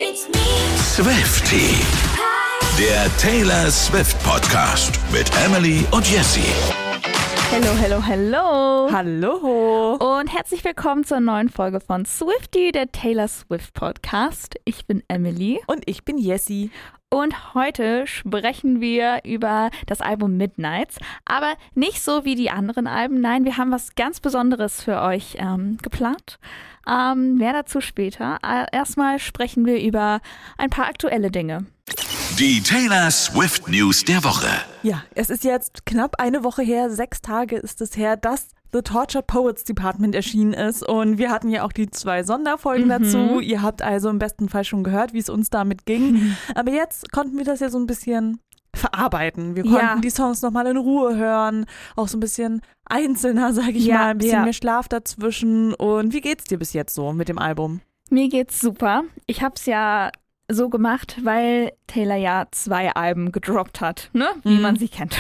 Swiftie, der Taylor Swift Podcast mit Emily und Jessie. Hello, hello, hello. Hallo. Und herzlich willkommen zur neuen Folge von Swiftie, der Taylor Swift Podcast. Ich bin Emily. Und ich bin Jessie. Und heute sprechen wir über das Album Midnights. Aber nicht so wie die anderen Alben. Nein, wir haben was ganz Besonderes für euch geplant. Mehr dazu später. Erstmal sprechen wir über ein paar aktuelle Dinge. Die Taylor Swift News der Woche. Ja, es ist jetzt knapp eine Woche her, 6 Tage ist es her, dass The Tortured Poets Department erschienen ist. Und wir hatten ja auch die 2 Sonderfolgen dazu. Ihr habt also im besten Fall schon gehört, wie es uns damit ging. Aber jetzt konnten wir das ja so ein bisschen verarbeiten. Wir konnten die Songs nochmal in Ruhe hören, auch so ein bisschen einzelner, sage ich mal, ein bisschen mehr Schlaf dazwischen. Und wie geht's dir bis jetzt so mit dem Album? Mir geht's super. Ich hab's ja so gemacht, weil Taylor ja 2 Alben gedroppt hat, ne? Wie man sie kennt.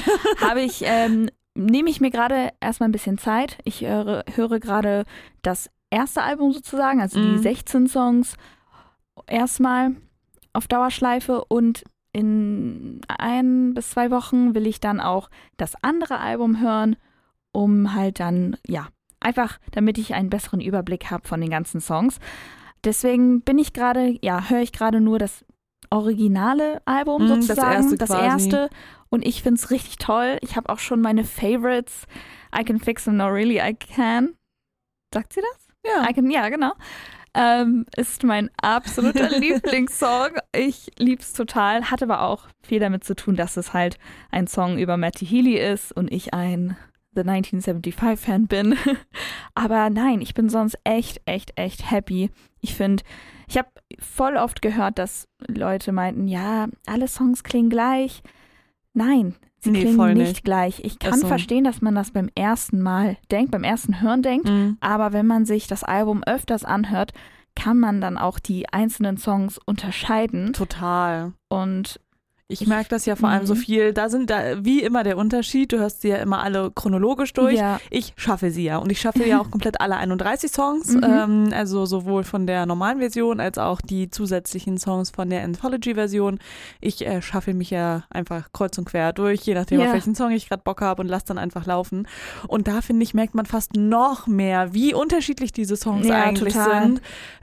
Nehme ich mir gerade erstmal ein bisschen Zeit. Ich höre gerade das erste Album sozusagen, also die 16 Songs erstmal auf Dauerschleife, und in 1 bis 2 Wochen will ich dann auch das andere Album hören, um halt dann, einfach damit ich einen besseren Überblick habe von den ganzen Songs. Deswegen höre ich gerade nur das originale Album sozusagen, das erste. Und ich finde es richtig toll. Ich habe auch schon meine Favorites. I Can Fix Them, No Really I Can. Sagt sie das? Ja. Genau. Ist mein absoluter Lieblingssong. Ich lieb's total. Hat aber auch viel damit zu tun, dass es halt ein Song über Matty Healy ist und ich ein The 1975-Fan bin. Aber nein, ich bin sonst echt happy. Ich habe voll oft gehört, dass Leute meinten, ja, alle Songs klingen gleich. Nein, sie klingen nicht gleich. Ich kann verstehen, dass man das beim ersten Mal denkt, beim ersten Hören denkt. Aber wenn man sich das Album öfters anhört, kann man dann auch die einzelnen Songs unterscheiden. Total. Und ich merke das ja vor allem so viel. Da wie immer der Unterschied. Du hörst sie ja immer alle chronologisch durch. Ja. Ich schaffe sie ja. Und ich schaffe ja auch komplett alle 31 Songs. Also sowohl von der normalen Version als auch die zusätzlichen Songs von der Anthology-Version. Ich schaffe mich ja einfach kreuz und quer durch, je nachdem, auf welchen Song ich gerade Bock habe, und lasse dann einfach laufen. Und da, finde ich, merkt man fast noch mehr, wie unterschiedlich diese Songs eigentlich sind.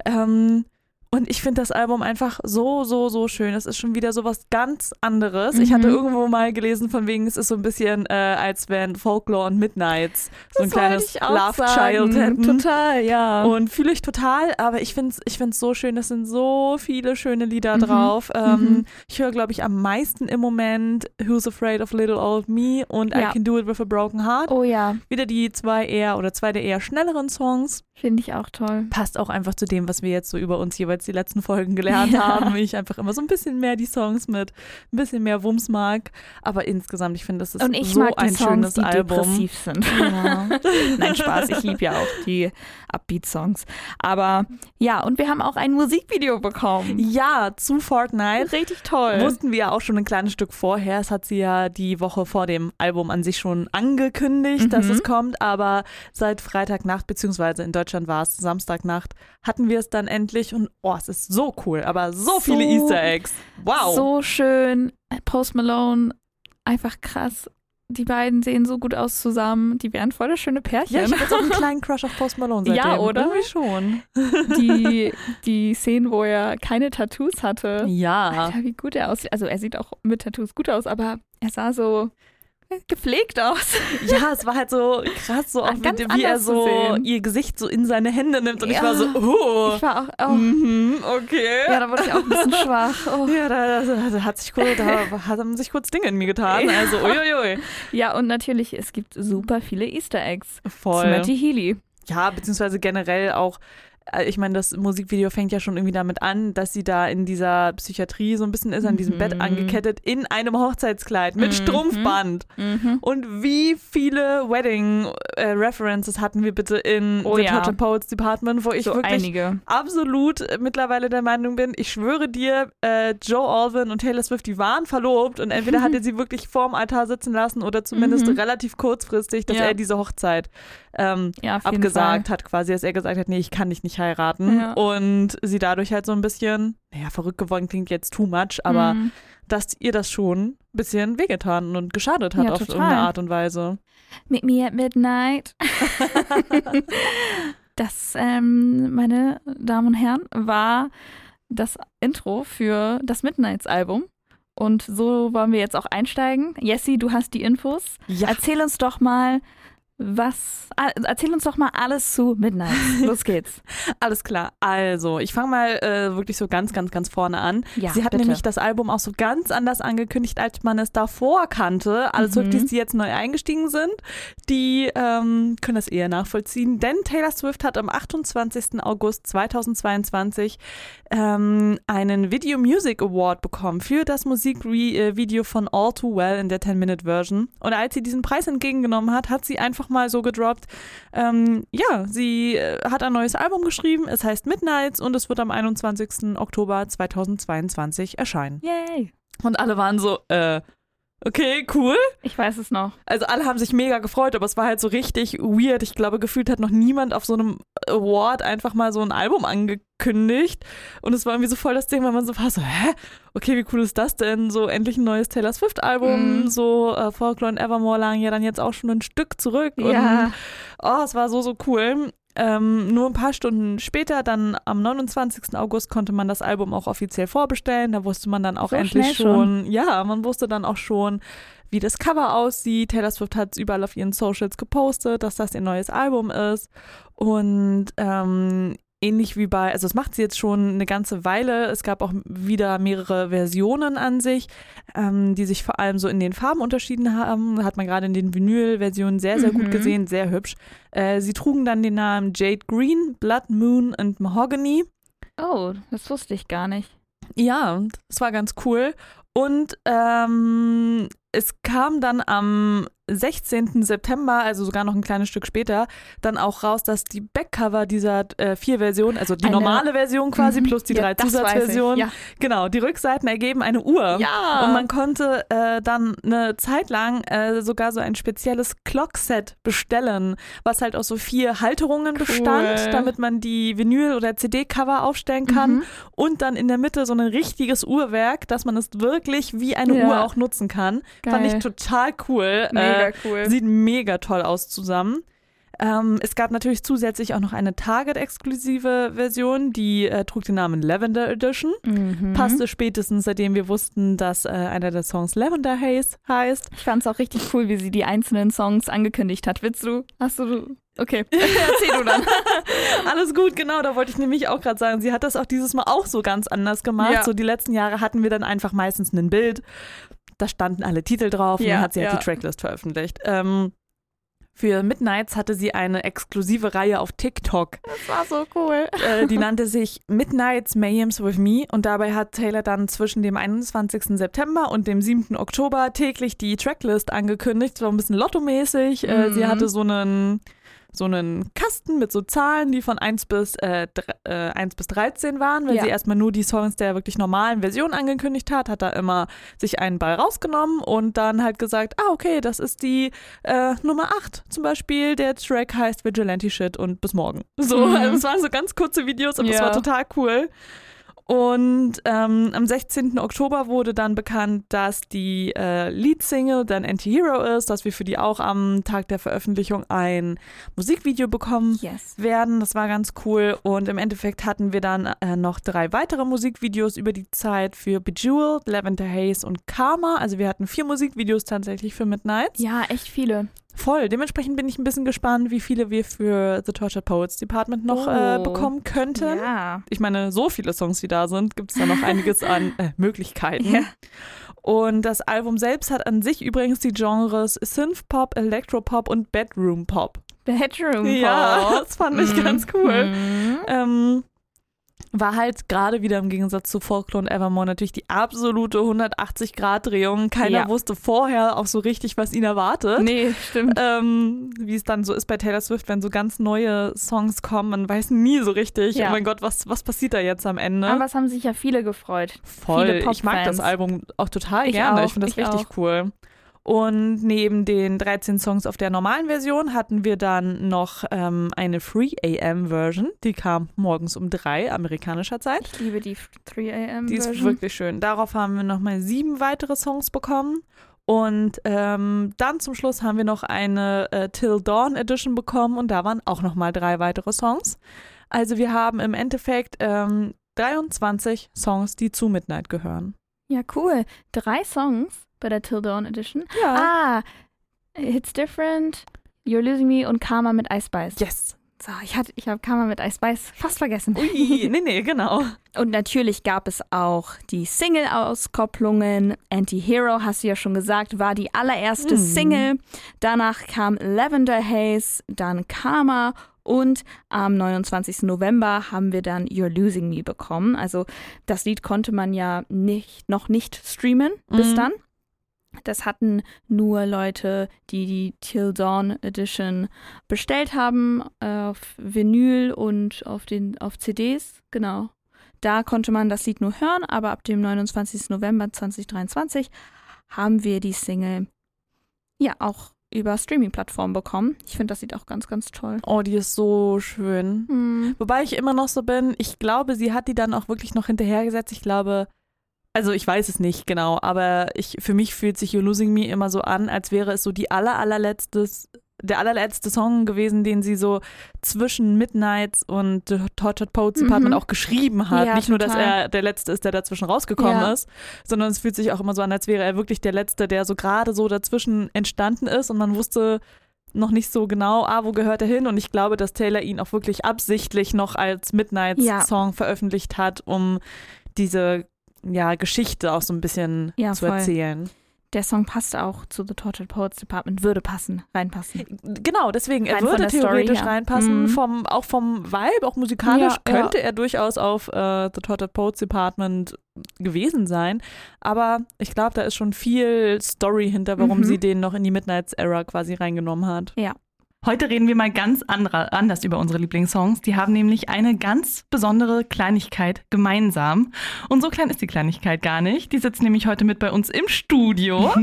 Und ich finde das Album einfach so schön. Es ist schon wieder so was ganz anderes. Ich hatte irgendwo mal gelesen, von wegen, es ist so ein bisschen, als wenn Folklore und Midnights so ein kleines Love Child hätten. Total, ja. Und fühle ich total, aber ich finde es so schön. Es sind so viele schöne Lieder drauf. Ich höre, glaube ich, am meisten im Moment Who's Afraid of Little Old Me und I Can Do It With a Broken Heart. Oh ja. Wieder zwei der eher schnelleren Songs. Finde ich auch toll. Passt auch einfach zu dem, was wir jetzt so über uns jeweils die letzten Folgen gelernt haben. Ich einfach immer so ein bisschen mehr die Songs mit ein bisschen mehr Wumms mag. Aber insgesamt, ich finde, das ist so ein schönes Album. Depressiv sind. Ja. Nein, Spaß. Ich liebe ja auch die Upbeat-Songs. Aber ja, und wir haben auch ein Musikvideo bekommen. Ja, zu Fortnite. Richtig toll. Wussten wir ja auch schon ein kleines Stück vorher. Es hat sie ja die Woche vor dem Album an sich schon angekündigt, dass es kommt. Aber seit Freitagnacht, beziehungsweise in Deutschland war es Samstagnacht, hatten wir es dann endlich. Und es ist so cool, aber so viele Easter Eggs. Wow. So schön. Post Malone, einfach krass. Die beiden sehen so gut aus zusammen. Die wären voll das schöne Pärchen. Ja, ich habe jetzt auch einen kleinen Crush auf Post Malone seitdem. Ja, oder? Irgendwie schon. Die Szenen, wo er keine Tattoos hatte. Ja. Alter, wie gut er aussieht. Also er sieht auch mit Tattoos gut aus, aber er sah so gepflegt aus. Ja, es war halt so krass, so auch wie er so ihr Gesicht so in seine Hände nimmt, und ich war so, Ich war auch, okay. Ja, da wurde ich auch ein bisschen schwach. Oh. Ja, da haben sich kurz Dinge in mir getan, also uiuiui. Ja, und natürlich, es gibt super viele Easter Eggs. Voll. Zu Matty Healy. Ja, beziehungsweise generell auch, ich meine, das Musikvideo fängt ja schon irgendwie damit an, dass sie da in dieser Psychiatrie so ein bisschen ist, an diesem Bett angekettet, in einem Hochzeitskleid mit Strumpfband. Und wie viele Wedding-References hatten wir bitte in The Tortured Poets Department, wo ich so wirklich absolut mittlerweile der Meinung bin, ich schwöre dir, Joe Alwyn und Taylor Swift, die waren verlobt, und entweder hat er sie wirklich vorm Altar sitzen lassen oder zumindest relativ kurzfristig, dass er diese Hochzeit abgesagt hat, quasi, dass er gesagt hat, nee, ich kann dich nicht nicht heiraten und sie dadurch halt so ein bisschen, verrückt geworden klingt jetzt too much, aber dass ihr das schon ein bisschen wehgetan und geschadet hat auf irgendeine Art und Weise. Meet me at midnight. Das, meine Damen und Herren, war das Intro für das Midnights-Album. Und so wollen wir jetzt auch einsteigen. Jessie, du hast die Infos. Ja. Erzähl uns doch mal alles zu Midnights. Los geht's. Alles klar. Also, ich fange mal wirklich so ganz, ganz, ganz vorne an. Ja, sie hat nämlich das Album auch so ganz anders angekündigt, als man es davor kannte. Alle Swifties, die jetzt neu eingestiegen sind, die können das eher nachvollziehen. Denn Taylor Swift hat am 28. August 2022 einen Video Music Award bekommen für das Musikvideo von All Too Well in der 10-Minute-Version. Und als sie diesen Preis entgegengenommen hat, hat sie einfach mal so gedroppt, sie hat ein neues Album geschrieben, es heißt Midnights und es wird am 21. Oktober 2022 erscheinen. Yay! Und alle waren so, okay, cool. Ich weiß es noch. Also alle haben sich mega gefreut, aber es war halt so richtig weird. Ich glaube, gefühlt hat noch niemand auf so einem Award einfach mal so ein Album angekündigt. Und es war irgendwie so voll das Ding, weil man so war so, okay, wie cool ist das denn? So endlich ein neues Taylor Swift-Album, so Folklore and Evermore lagen ja dann jetzt auch schon ein Stück zurück. Ja. Und es war so cool. Nur ein paar Stunden später, dann am 29. August, konnte man das Album auch offiziell vorbestellen. Da wusste man dann auch so endlich schon, man wusste dann auch schon, wie das Cover aussieht. Taylor Swift hat es überall auf ihren Socials gepostet, dass das ihr neues Album ist. Und ähnlich wie also das macht sie jetzt schon eine ganze Weile. Es gab auch wieder mehrere Versionen an sich, die sich vor allem so in den Farben unterschieden haben. Hat man gerade in den Vinyl-Versionen sehr, sehr gut gesehen, sehr hübsch. Sie trugen dann den Namen Jade Green, Blood Moon und Mahogany. Oh, das wusste ich gar nicht. Ja, das war ganz cool. Und es kam dann am 16. September, also sogar noch ein kleines Stück später, dann auch raus, dass die Backcover dieser 4 Versionen, also die normale Version quasi plus die 3 Zusatzversionen, genau, die Rückseiten ergeben eine Uhr. Ja. Und man konnte dann eine Zeit lang sogar so ein spezielles Clockset bestellen, was halt aus so 4 Halterungen bestand, damit man die Vinyl- oder CD-Cover aufstellen kann und dann in der Mitte so ein richtiges Uhrwerk, dass man es wirklich wie eine Uhr auch nutzen kann. Geil. Fand ich total cool. Mega cool. Sieht mega toll aus zusammen. Es gab natürlich zusätzlich auch noch eine Target-exklusive Version, die trug den Namen Lavender Edition. Passte spätestens, seitdem wir wussten, dass einer der Songs Lavender Haze heißt. Ich fand es auch richtig cool, wie sie die einzelnen Songs angekündigt hat. Okay, erzähl du dann. Alles gut, genau, da wollte ich nämlich auch gerade sagen, sie hat das auch dieses Mal auch so ganz anders gemacht. Ja. So die letzten Jahre hatten wir dann einfach meistens ein Bild, da standen alle Titel drauf und dann hat sie halt die Tracklist veröffentlicht. Für Midnights hatte sie eine exklusive Reihe auf TikTok. Das war so cool. Die nannte sich Midnights Mayhems with Me und dabei hat Taylor dann zwischen dem 21. September und dem 7. Oktober täglich die Tracklist angekündigt. Das war ein bisschen lottomäßig. Sie hatte so einen Kasten mit so Zahlen, die von 1 bis 13 waren, weil sie erstmal nur die Songs der wirklich normalen Version angekündigt hat da immer sich einen Ball rausgenommen und dann halt gesagt, okay, das ist die Nummer 8 zum Beispiel, der Track heißt Vigilante Shit und bis morgen. So, also es waren so ganz kurze Videos, aber es war total cool. Und am 16. Oktober wurde dann bekannt, dass die Leadsingle dann Anti-Hero ist, dass wir für die auch am Tag der Veröffentlichung ein Musikvideo bekommen werden. Das war ganz cool. Und im Endeffekt hatten wir dann noch 3 weitere Musikvideos über die Zeit für Bejeweled, Lavender Haze und Karma. Also wir hatten 4 Musikvideos tatsächlich für Midnights. Ja, echt viele. Voll. Dementsprechend bin ich ein bisschen gespannt, wie viele wir für The Tortured Poets Department noch bekommen könnten. Ja. Ich meine, so viele Songs, die da sind, gibt es da noch einiges an Möglichkeiten. Ja. Und das Album selbst hat an sich übrigens die Genres Synthpop, Electropop und Bedroom Pop. Bedroom Pop? Ja, das fand ich ganz cool. War halt gerade wieder im Gegensatz zu Folklore und Evermore natürlich die absolute 180-Grad-Drehung. Keiner wusste vorher auch so richtig, was ihn erwartet. Nee, stimmt. Wie es dann so ist bei Taylor Swift, wenn so ganz neue Songs kommen, man weiß nie so richtig, oh mein Gott, was passiert da jetzt am Ende? Aber es haben sich ja viele gefreut. Voll, viele ich mag das Album auch total gerne. Ich finde das richtig cool. Und neben den 13 Songs auf der normalen Version hatten wir dann noch eine 3 AM Version. Die kam morgens um 3 amerikanischer Zeit. Ich liebe die 3 AM Version. Die ist wirklich schön. Darauf haben wir nochmal 7 weitere Songs bekommen. Und dann zum Schluss haben wir noch eine Till Dawn Edition bekommen und da waren auch nochmal 3 weitere Songs. Also wir haben im Endeffekt 23 Songs, die zu Midnight gehören. Ja, cool. 3 Songs bei der Till Dawn Edition. Ja. It's Different, You're Losing Me und Karma mit Ice Spice. Yes. So, ich habe Karma mit Ice Spice fast vergessen. Ui, nee, genau. Und natürlich gab es auch die Single-Auskopplungen. Anti-Hero, hast du ja schon gesagt, war die allererste Single. Danach kam Lavender Haze, dann Karma und am 29. November haben wir dann You're Losing Me bekommen. Also das Lied konnte man ja noch nicht streamen bis dann. Das hatten nur Leute, die die Till Dawn Edition bestellt haben, auf Vinyl und auf CDs, genau. Da konnte man das Lied nur hören, aber ab dem 29. November 2023 haben wir die Single ja auch über Streaming-Plattformen bekommen. Ich finde das Lied auch ganz, ganz toll. Oh, die ist so schön. Wobei ich immer noch so bin, ich glaube, sie hat die dann auch wirklich noch hinterhergesetzt. Ich glaube, also ich weiß es nicht genau, aber für mich fühlt sich You're Losing Me immer so an, als wäre es so der allerletzte Song gewesen, den sie so zwischen Midnights und The Tortured Poets Department auch geschrieben hat. Ja, nicht nur, dass er der Letzte ist, der dazwischen rausgekommen ist, sondern es fühlt sich auch immer so an, als wäre er wirklich der Letzte, der so gerade so dazwischen entstanden ist und man wusste noch nicht so genau, wo gehört er hin? Und ich glaube, dass Taylor ihn auch wirklich absichtlich noch als Midnights-Song veröffentlicht hat, um diese Geschichte auch so ein bisschen zu erzählen. Der Song passt auch zu The Tortured Poets Department, würde reinpassen. Genau, deswegen, er würde theoretisch reinpassen, auch vom Vibe, auch musikalisch könnte er durchaus auf The Tortured Poets Department gewesen sein, aber ich glaube, da ist schon viel Story hinter, warum sie den noch in die Midnights-Era quasi reingenommen hat. Ja. Heute reden wir mal ganz anders über unsere Lieblingssongs. Die haben nämlich eine ganz besondere Kleinigkeit gemeinsam. Und so klein ist die Kleinigkeit gar nicht. Die sitzt nämlich heute mit bei uns im Studio.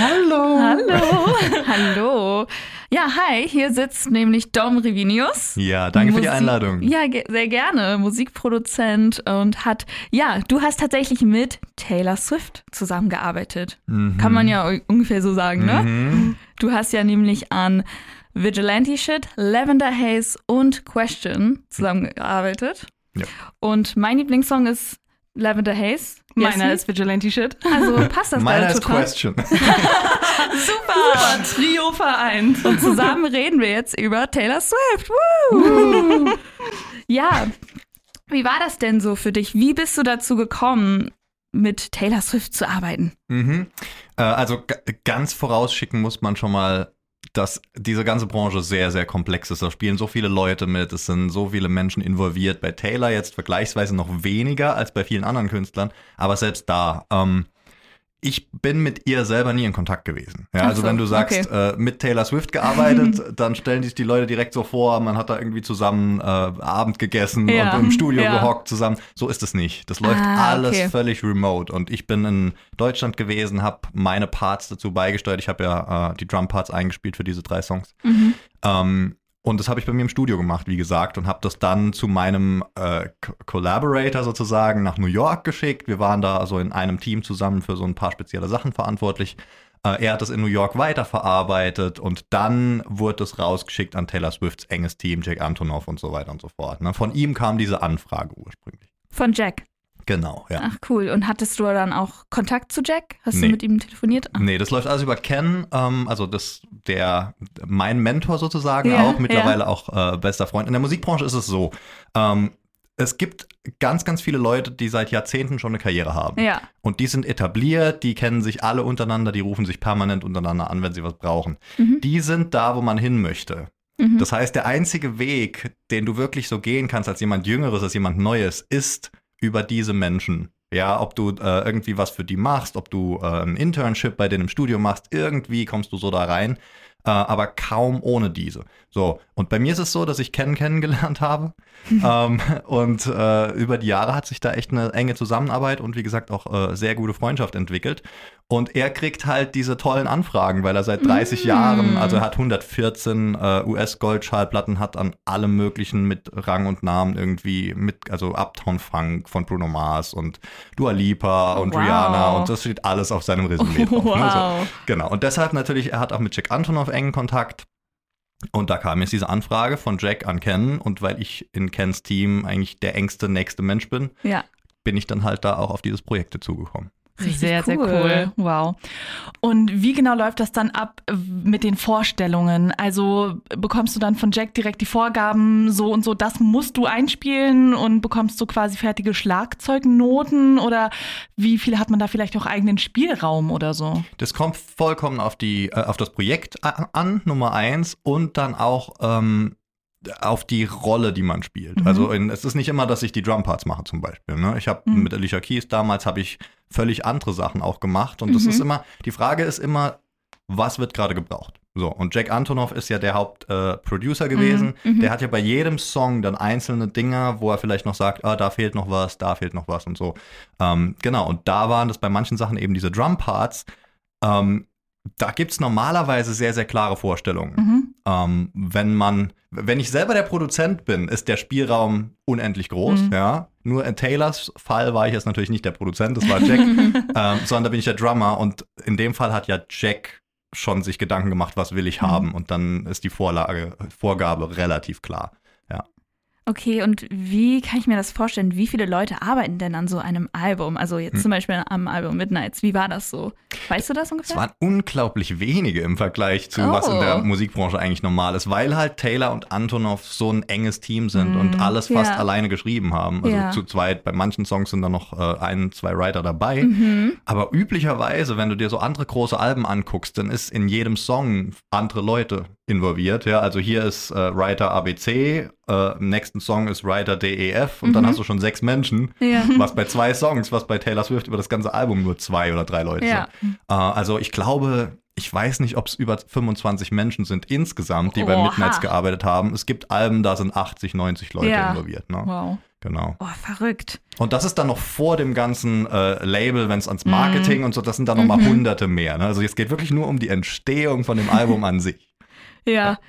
Hallo. Ja, hi, hier sitzt nämlich Dom Rivinius. Ja, danke für die Einladung. Ja, sehr gerne. Musikproduzent und du hast tatsächlich mit Taylor Swift zusammengearbeitet. Kann man ja ungefähr so sagen, ne? Du hast ja nämlich an Vigilante Shit, Lavender Haze und Question zusammengearbeitet. Ja. Und mein Lieblingssong ist Lavender Haze. Meiner ist Vigilante Shit. Also passt das Meiner ist total. Question. Super, Trio vereint. Und zusammen reden wir jetzt über Taylor Swift. Woo! Ja, wie war das denn so für dich? Wie bist du dazu gekommen, mit Taylor Swift zu arbeiten? Also ganz vorausschicken muss man schon mal, dass diese ganze Branche sehr, sehr komplex ist. Da spielen so viele Leute mit, es sind so viele Menschen involviert. Bei Taylor jetzt vergleichsweise noch weniger als bei vielen anderen Künstlern, aber selbst da. Ich bin mit ihr selber nie in Kontakt gewesen. Ja, also wenn du sagst, mit Taylor Swift gearbeitet, dann stellen sich die Leute direkt so vor, man hat da irgendwie zusammen Abend gegessen und im Studio gehockt zusammen. So ist es nicht. Das läuft alles völlig remote. Und ich bin in Deutschland gewesen, habe meine Parts dazu beigesteuert. Ich habe ja die Drum-Parts eingespielt für diese 3 Songs. Und das habe ich bei mir im Studio gemacht, wie gesagt, und habe das dann zu meinem Collaborator sozusagen nach New York geschickt. Wir waren da also in einem Team zusammen für so ein paar spezielle Sachen verantwortlich. Er hat das in New York weiterverarbeitet und dann wurde es rausgeschickt an Taylor Swifts enges Team, Jack Antonoff und so weiter und so fort. Von ihm kam diese Anfrage ursprünglich. Von Jack? Genau, ja. Ach cool. Und hattest du dann auch Kontakt zu Jack? Hast du mit ihm telefoniert? Nee, das läuft alles über Ken, also mein Mentor sozusagen auch, mittlerweile auch bester Freund. In der Musikbranche ist es so, es gibt ganz, ganz viele Leute, die seit Jahrzehnten schon eine Karriere haben. Ja. Und die sind etabliert, die kennen sich alle untereinander, die rufen sich permanent untereinander an, wenn sie was brauchen. Die sind da, wo man hin möchte. Das heißt, der einzige Weg, den du wirklich so gehen kannst als jemand Jüngeres, als jemand Neues, ist über diese Menschen. Ja, ob du irgendwie was für die machst, ob du ein Internship bei denen im Studio machst, irgendwie kommst du so da rein. aber kaum ohne diese. So, und bei mir ist es so, dass ich Ken kennengelernt habe und über die Jahre hat sich da echt eine enge Zusammenarbeit und wie gesagt auch sehr gute Freundschaft entwickelt. Und er kriegt halt diese tollen Anfragen, weil er seit 30 Jahren, also er hat 114 US-Goldschallplatten, hat an allem möglichen mit Rang und Namen irgendwie also Uptown Funk von Bruno Mars und Dua Lipa und Rihanna und das steht alles auf seinem Resümee drauf. Wow. Ne? So, genau. Und deshalb natürlich, er hat auch mit Jack Antonoff engen Kontakt. Und da kam jetzt diese Anfrage von Jack an Ken und weil ich in Kens Team eigentlich der engste, nächste Mensch bin, bin ich dann halt da auch auf dieses Projekt dazugekommen. Richtig sehr, sehr cool. Wow. Und wie genau läuft das dann ab mit den Vorstellungen? Also bekommst du dann von Jack direkt die Vorgaben, so und so, das musst du einspielen und bekommst du quasi fertige Schlagzeugnoten oder wie viel hat man da vielleicht auch eigenen Spielraum oder so? Das kommt vollkommen auf das Projekt an, Nummer 1 und dann auch auf die Rolle, die man spielt. Also es ist nicht immer, dass ich die Drumparts mache zum Beispiel. Ne? Ich habe mit Alicia Keys damals habe ich völlig andere Sachen auch gemacht und das ist immer, die Frage ist immer, was wird gerade gebraucht? So, und Jack Antonoff ist ja der Hauptproducer gewesen. Der hat ja bei jedem Song dann einzelne Dinger, wo er vielleicht noch sagt, da fehlt noch was und so. Genau, und da waren das bei manchen Sachen eben diese Drumparts. Da gibt es normalerweise sehr, sehr klare Vorstellungen. Wenn ich selber der Produzent bin, ist der Spielraum unendlich groß. Ja? Nur in Taylors Fall war ich jetzt natürlich nicht der Produzent, das war Jack, sondern da bin ich der Drummer. Und in dem Fall hat ja Jack schon sich Gedanken gemacht, was will ich haben. Und dann ist die Vorgabe relativ klar. Ja. Okay, und wie kann ich mir das vorstellen? Wie viele Leute arbeiten denn an so einem Album? Also jetzt zum Beispiel am Album Midnights. Wie war das so? Weißt du das ungefähr? Es waren unglaublich wenige im Vergleich zu was in der Musikbranche eigentlich normal ist, weil halt Taylor und Antonoff so ein enges Team sind und alles fast alleine geschrieben haben. Also zu zweit, bei manchen Songs sind da noch 1, 2 Writer dabei. Aber üblicherweise, wenn du dir so andere große Alben anguckst, dann ist in jedem Song andere Leute involviert. Ja? Also hier ist Writer ABC, im nächsten Song ist Writer DEF und dann hast du schon 6 Menschen, was bei 2 Songs, was bei Taylor Swift über das ganze Album nur 2 oder 3 Leute sind. Also ich glaube, ich weiß nicht, ob es über 25 Menschen sind insgesamt, die bei Midnights gearbeitet haben. Es gibt Alben, da sind 80, 90 Leute involviert. Ne? Wow. Genau. Oh, verrückt. Und das ist dann noch vor dem ganzen Label, wenn es ans Marketing und so, das sind dann nochmal Hunderte mehr. Ne? Also es geht wirklich nur um die Entstehung von dem Album an sich. Ja.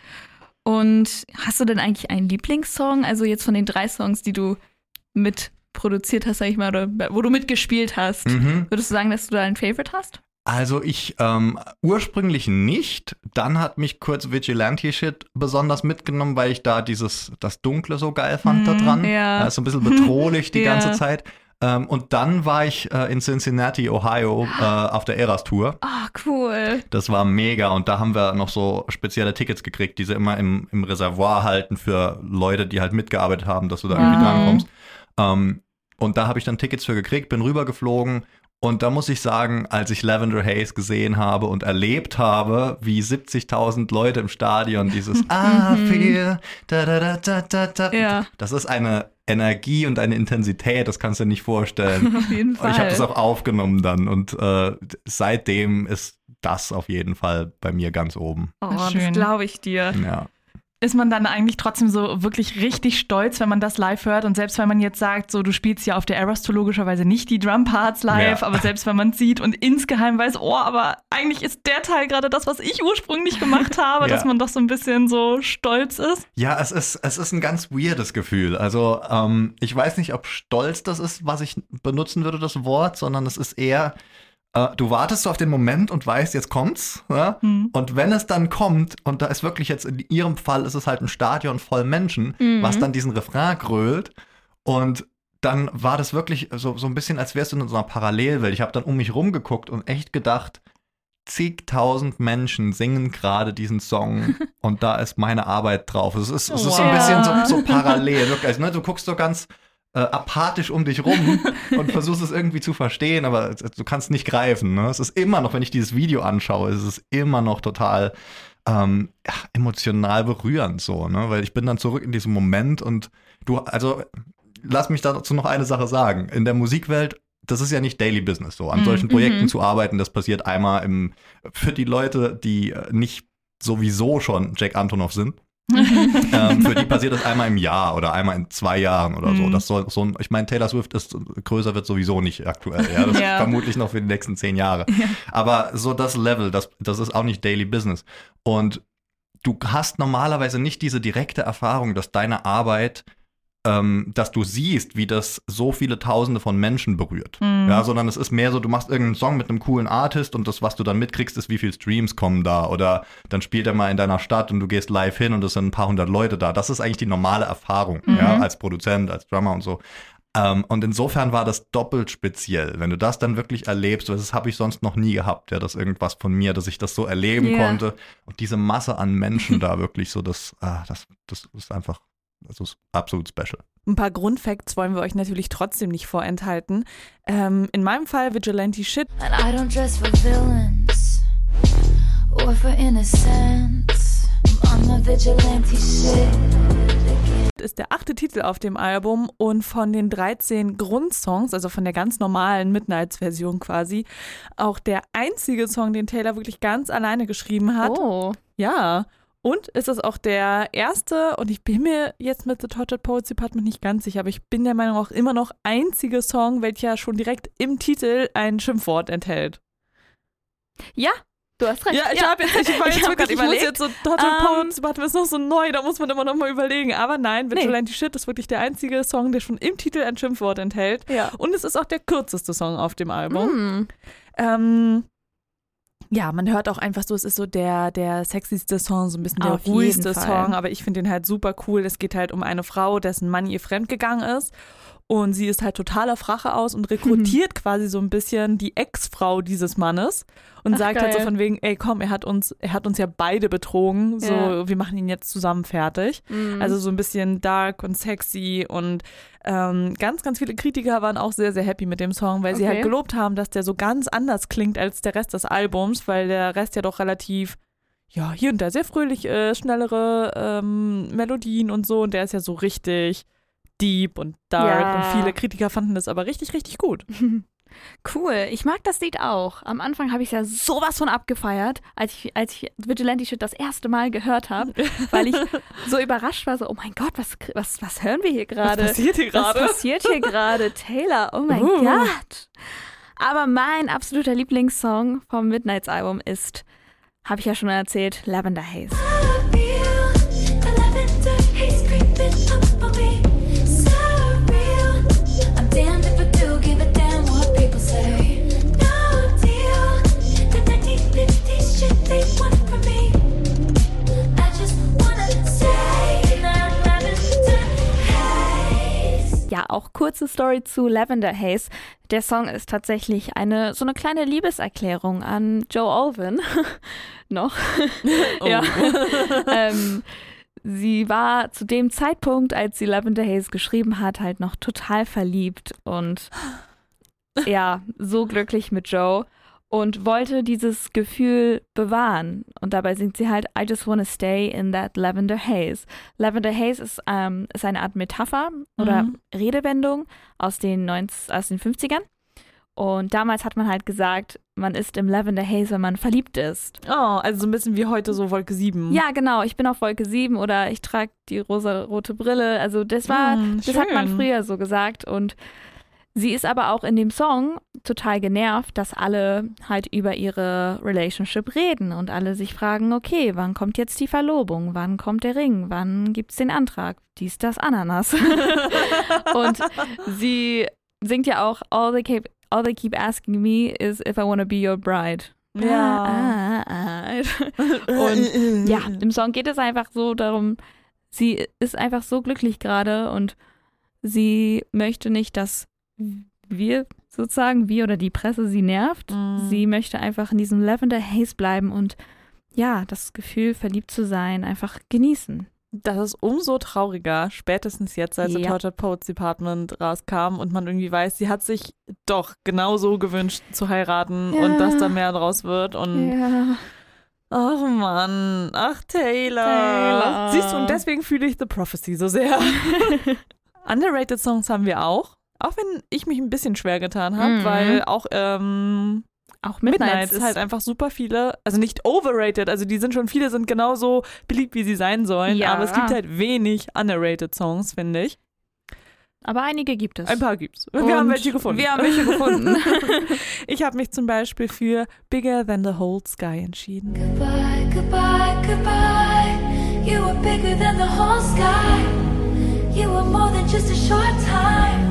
Und hast du denn eigentlich einen Lieblingssong? Also jetzt von den 3 Songs, die du mitproduziert hast, sag ich mal, oder wo du mitgespielt hast. Würdest du sagen, dass du da einen Favorite hast? Also ich ursprünglich nicht. Dann hat mich kurz Vigilante-Shit besonders mitgenommen, weil ich da das Dunkle so geil fand da dran. Ja. So ein bisschen bedrohlich die ganze Zeit. Und dann war ich in Cincinnati, Ohio, auf der Eras-Tour. Ah, cool. Das war mega und da haben wir noch so spezielle Tickets gekriegt, die sie immer im Reservoir halten für Leute, die halt mitgearbeitet haben, dass du da irgendwie drankommst. Und da habe ich dann Tickets für gekriegt, bin rübergeflogen. Und da muss ich sagen, als ich Lavender Haze gesehen habe und erlebt habe, wie 70.000 Leute im Stadion dieses feel, da, da, da, da, da, da. Das ist eine Energie und eine Intensität, das kannst du dir nicht vorstellen. Auf jeden Fall. Und ich habe das auch aufgenommen dann und seitdem ist das auf jeden Fall bei mir ganz oben. Oh, das glaube ich dir. Ja. Ist man dann eigentlich trotzdem so wirklich richtig stolz, wenn man das live hört? Und selbst wenn man jetzt sagt, so du spielst ja auf der Eras Tour logischerweise nicht die Drumparts live, aber selbst wenn man es sieht und insgeheim weiß, aber eigentlich ist der Teil gerade das, was ich ursprünglich gemacht habe, dass man doch so ein bisschen so stolz ist. Ja, es ist ein ganz weirdes Gefühl. Also ich weiß nicht, ob stolz das ist, was ich benutzen würde, das Wort, sondern es ist eher du wartest so auf den Moment und weißt, jetzt kommt's. Ja? Und wenn es dann kommt, und da ist wirklich jetzt, in ihrem Fall ist es halt ein Stadion voll Menschen, was dann diesen Refrain grölt. Und dann war das wirklich so ein bisschen, als wärst du in so einer Parallelwelt. Ich habe dann um mich rumgeguckt und echt gedacht, zigtausend Menschen singen gerade diesen Song und da ist meine Arbeit drauf. Es ist so ein bisschen so parallel. Wirklich. Also, ne, du guckst so ganz apathisch um dich rum und versuchst es irgendwie zu verstehen, aber du kannst nicht greifen. Ne? Es ist immer noch, wenn ich dieses Video anschaue, ist es immer noch total emotional berührend so, ne? Weil ich bin dann zurück in diesem Moment und lass mich dazu noch eine Sache sagen. In der Musikwelt, das ist ja nicht Daily Business so. An solchen Projekten zu arbeiten, das passiert einmal für die Leute, die nicht sowieso schon Jack Antonoff sind. Für die passiert das einmal im Jahr oder einmal in 2 Jahren oder so. Das soll so ich meine, Taylor Swift größer wird sowieso nicht aktuell. Ja? Das ist vermutlich noch für die nächsten 10 Jahre. Ja. Aber so das Level, das ist auch nicht Daily Business. Und du hast normalerweise nicht diese direkte Erfahrung, dass deine Arbeit, dass du siehst, wie das so viele Tausende von Menschen berührt. Ja, sondern es ist mehr so, du machst irgendeinen Song mit einem coolen Artist und das, was du dann mitkriegst, ist, wie viele Streams kommen da. Oder dann spielt er mal in deiner Stadt und du gehst live hin und es sind ein paar hundert Leute da. Das ist eigentlich die normale Erfahrung, ja, als Produzent, als Drummer und so. Und insofern war das doppelt speziell. Wenn du das dann wirklich erlebst, das habe ich sonst noch nie gehabt, ja, dass irgendwas von mir, dass ich das so erleben konnte. Und diese Masse an Menschen da wirklich so, das ist einfach, das ist absolut special. Ein paar Grundfacts wollen wir euch natürlich trotzdem nicht vorenthalten. In meinem Fall Vigilante Shit. And I don't dress for villains or for innocence. I'm on my vigilante shit. Ist der 8. Titel auf dem Album und von den 13 Grundsongs, also von der ganz normalen Midnights-Version quasi, auch der einzige Song, den Taylor wirklich ganz alleine geschrieben hat. Oh. Ja. Und es ist auch der erste, und ich bin mir jetzt mit The Tortured Poets Department nicht ganz sicher, aber ich bin der Meinung auch immer noch einzige Song, welcher schon direkt im Titel ein Schimpfwort enthält. Ja, du hast recht. Ja, ich muss jetzt so Tortured Poets Department ist noch so neu, da muss man immer noch mal überlegen. Aber nein, Vigilante Shit ist wirklich der einzige Song, der schon im Titel ein Schimpfwort enthält. Ja. Und es ist auch der kürzeste Song auf dem Album. Ja, man hört auch einfach so, es ist so der sexyste Song, so ein bisschen der ruhigste Song, aber ich finde den halt super cool. Es geht halt um eine Frau, dessen Mann ihr fremdgegangen ist und sie ist halt total auf Rache aus und rekrutiert quasi so ein bisschen die Ex-Frau dieses Mannes und sagt halt so von wegen, ey komm, er hat uns ja beide betrogen, so wir machen ihn jetzt zusammen fertig. Also so ein bisschen dark und sexy und ganz, ganz viele Kritiker waren auch sehr, sehr happy mit dem Song, weil sie halt gelobt haben, dass der so ganz anders klingt als der Rest des Albums, weil der Rest ja doch relativ, ja, hier und da sehr fröhlich, schnellere Melodien und so und der ist ja so richtig deep und dark und viele Kritiker fanden das aber richtig, richtig gut. Cool, ich mag das Lied auch. Am Anfang habe ich es ja sowas von abgefeiert, als ich Vigilante Shit das erste Mal gehört habe, weil ich so überrascht war, so, oh mein Gott, was hören wir hier gerade? Was passiert hier gerade? Taylor, oh mein Gott. Aber mein absoluter Lieblingssong vom Midnights-Album ist, habe ich ja schon erzählt, Lavender Haze. Ja, auch kurze Story zu Lavender Haze. Der Song ist tatsächlich so eine kleine Liebeserklärung an Joe Alwyn. Noch. Ja. Sie war zu dem Zeitpunkt, als sie Lavender Haze geschrieben hat, halt noch total verliebt und ja, so glücklich mit Joe und wollte dieses Gefühl bewahren. Und dabei singt sie halt I just wanna stay in that lavender haze. Lavender Haze ist eine Art Metapher oder Redewendung aus den 50ern. Und damals hat man halt gesagt, man ist im Lavender Haze, wenn man verliebt ist. Oh, also so ein bisschen wie heute so Wolke 7. Ja, genau. Ich bin auf Wolke 7 oder ich trage die rosa-rote Brille. Also das hat man früher so gesagt. Und sie ist aber auch in dem Song total genervt, dass alle halt über ihre Relationship reden und alle sich fragen, okay, wann kommt jetzt die Verlobung? Wann kommt der Ring? Wann gibt's den Antrag? Dies, das, Ananas. Und sie singt ja auch All they keep asking me is if I wanna be your bride. Ja. Und ja, im Song geht es einfach so darum, sie ist einfach so glücklich gerade und sie möchte nicht, dass wir oder die Presse sie nervt. Sie möchte einfach in diesem Lavender Haze bleiben und ja, das Gefühl, verliebt zu sein, einfach genießen. Das ist umso trauriger, spätestens jetzt, als The Tortured Poets Department rauskam und man irgendwie weiß, sie hat sich doch genauso gewünscht zu heiraten und dass da mehr draus wird und ach Mann, ach Taylor. Siehst du, und deswegen fühle ich The Prophecy so sehr. Underrated Songs haben wir auch wenn ich mich ein bisschen schwer getan habe, weil auch Auch Midnights ist halt einfach super viele, also nicht overrated, also viele sind genauso beliebt, wie sie sein sollen, aber es gibt halt wenig underrated Songs, finde ich. Aber einige gibt es. Ein paar gibt's. Wir haben welche gefunden. Ich habe mich zum Beispiel für Bigger Than the Whole Sky entschieden. Goodbye, goodbye, goodbye. You were bigger than the whole sky. You were more than just a short time.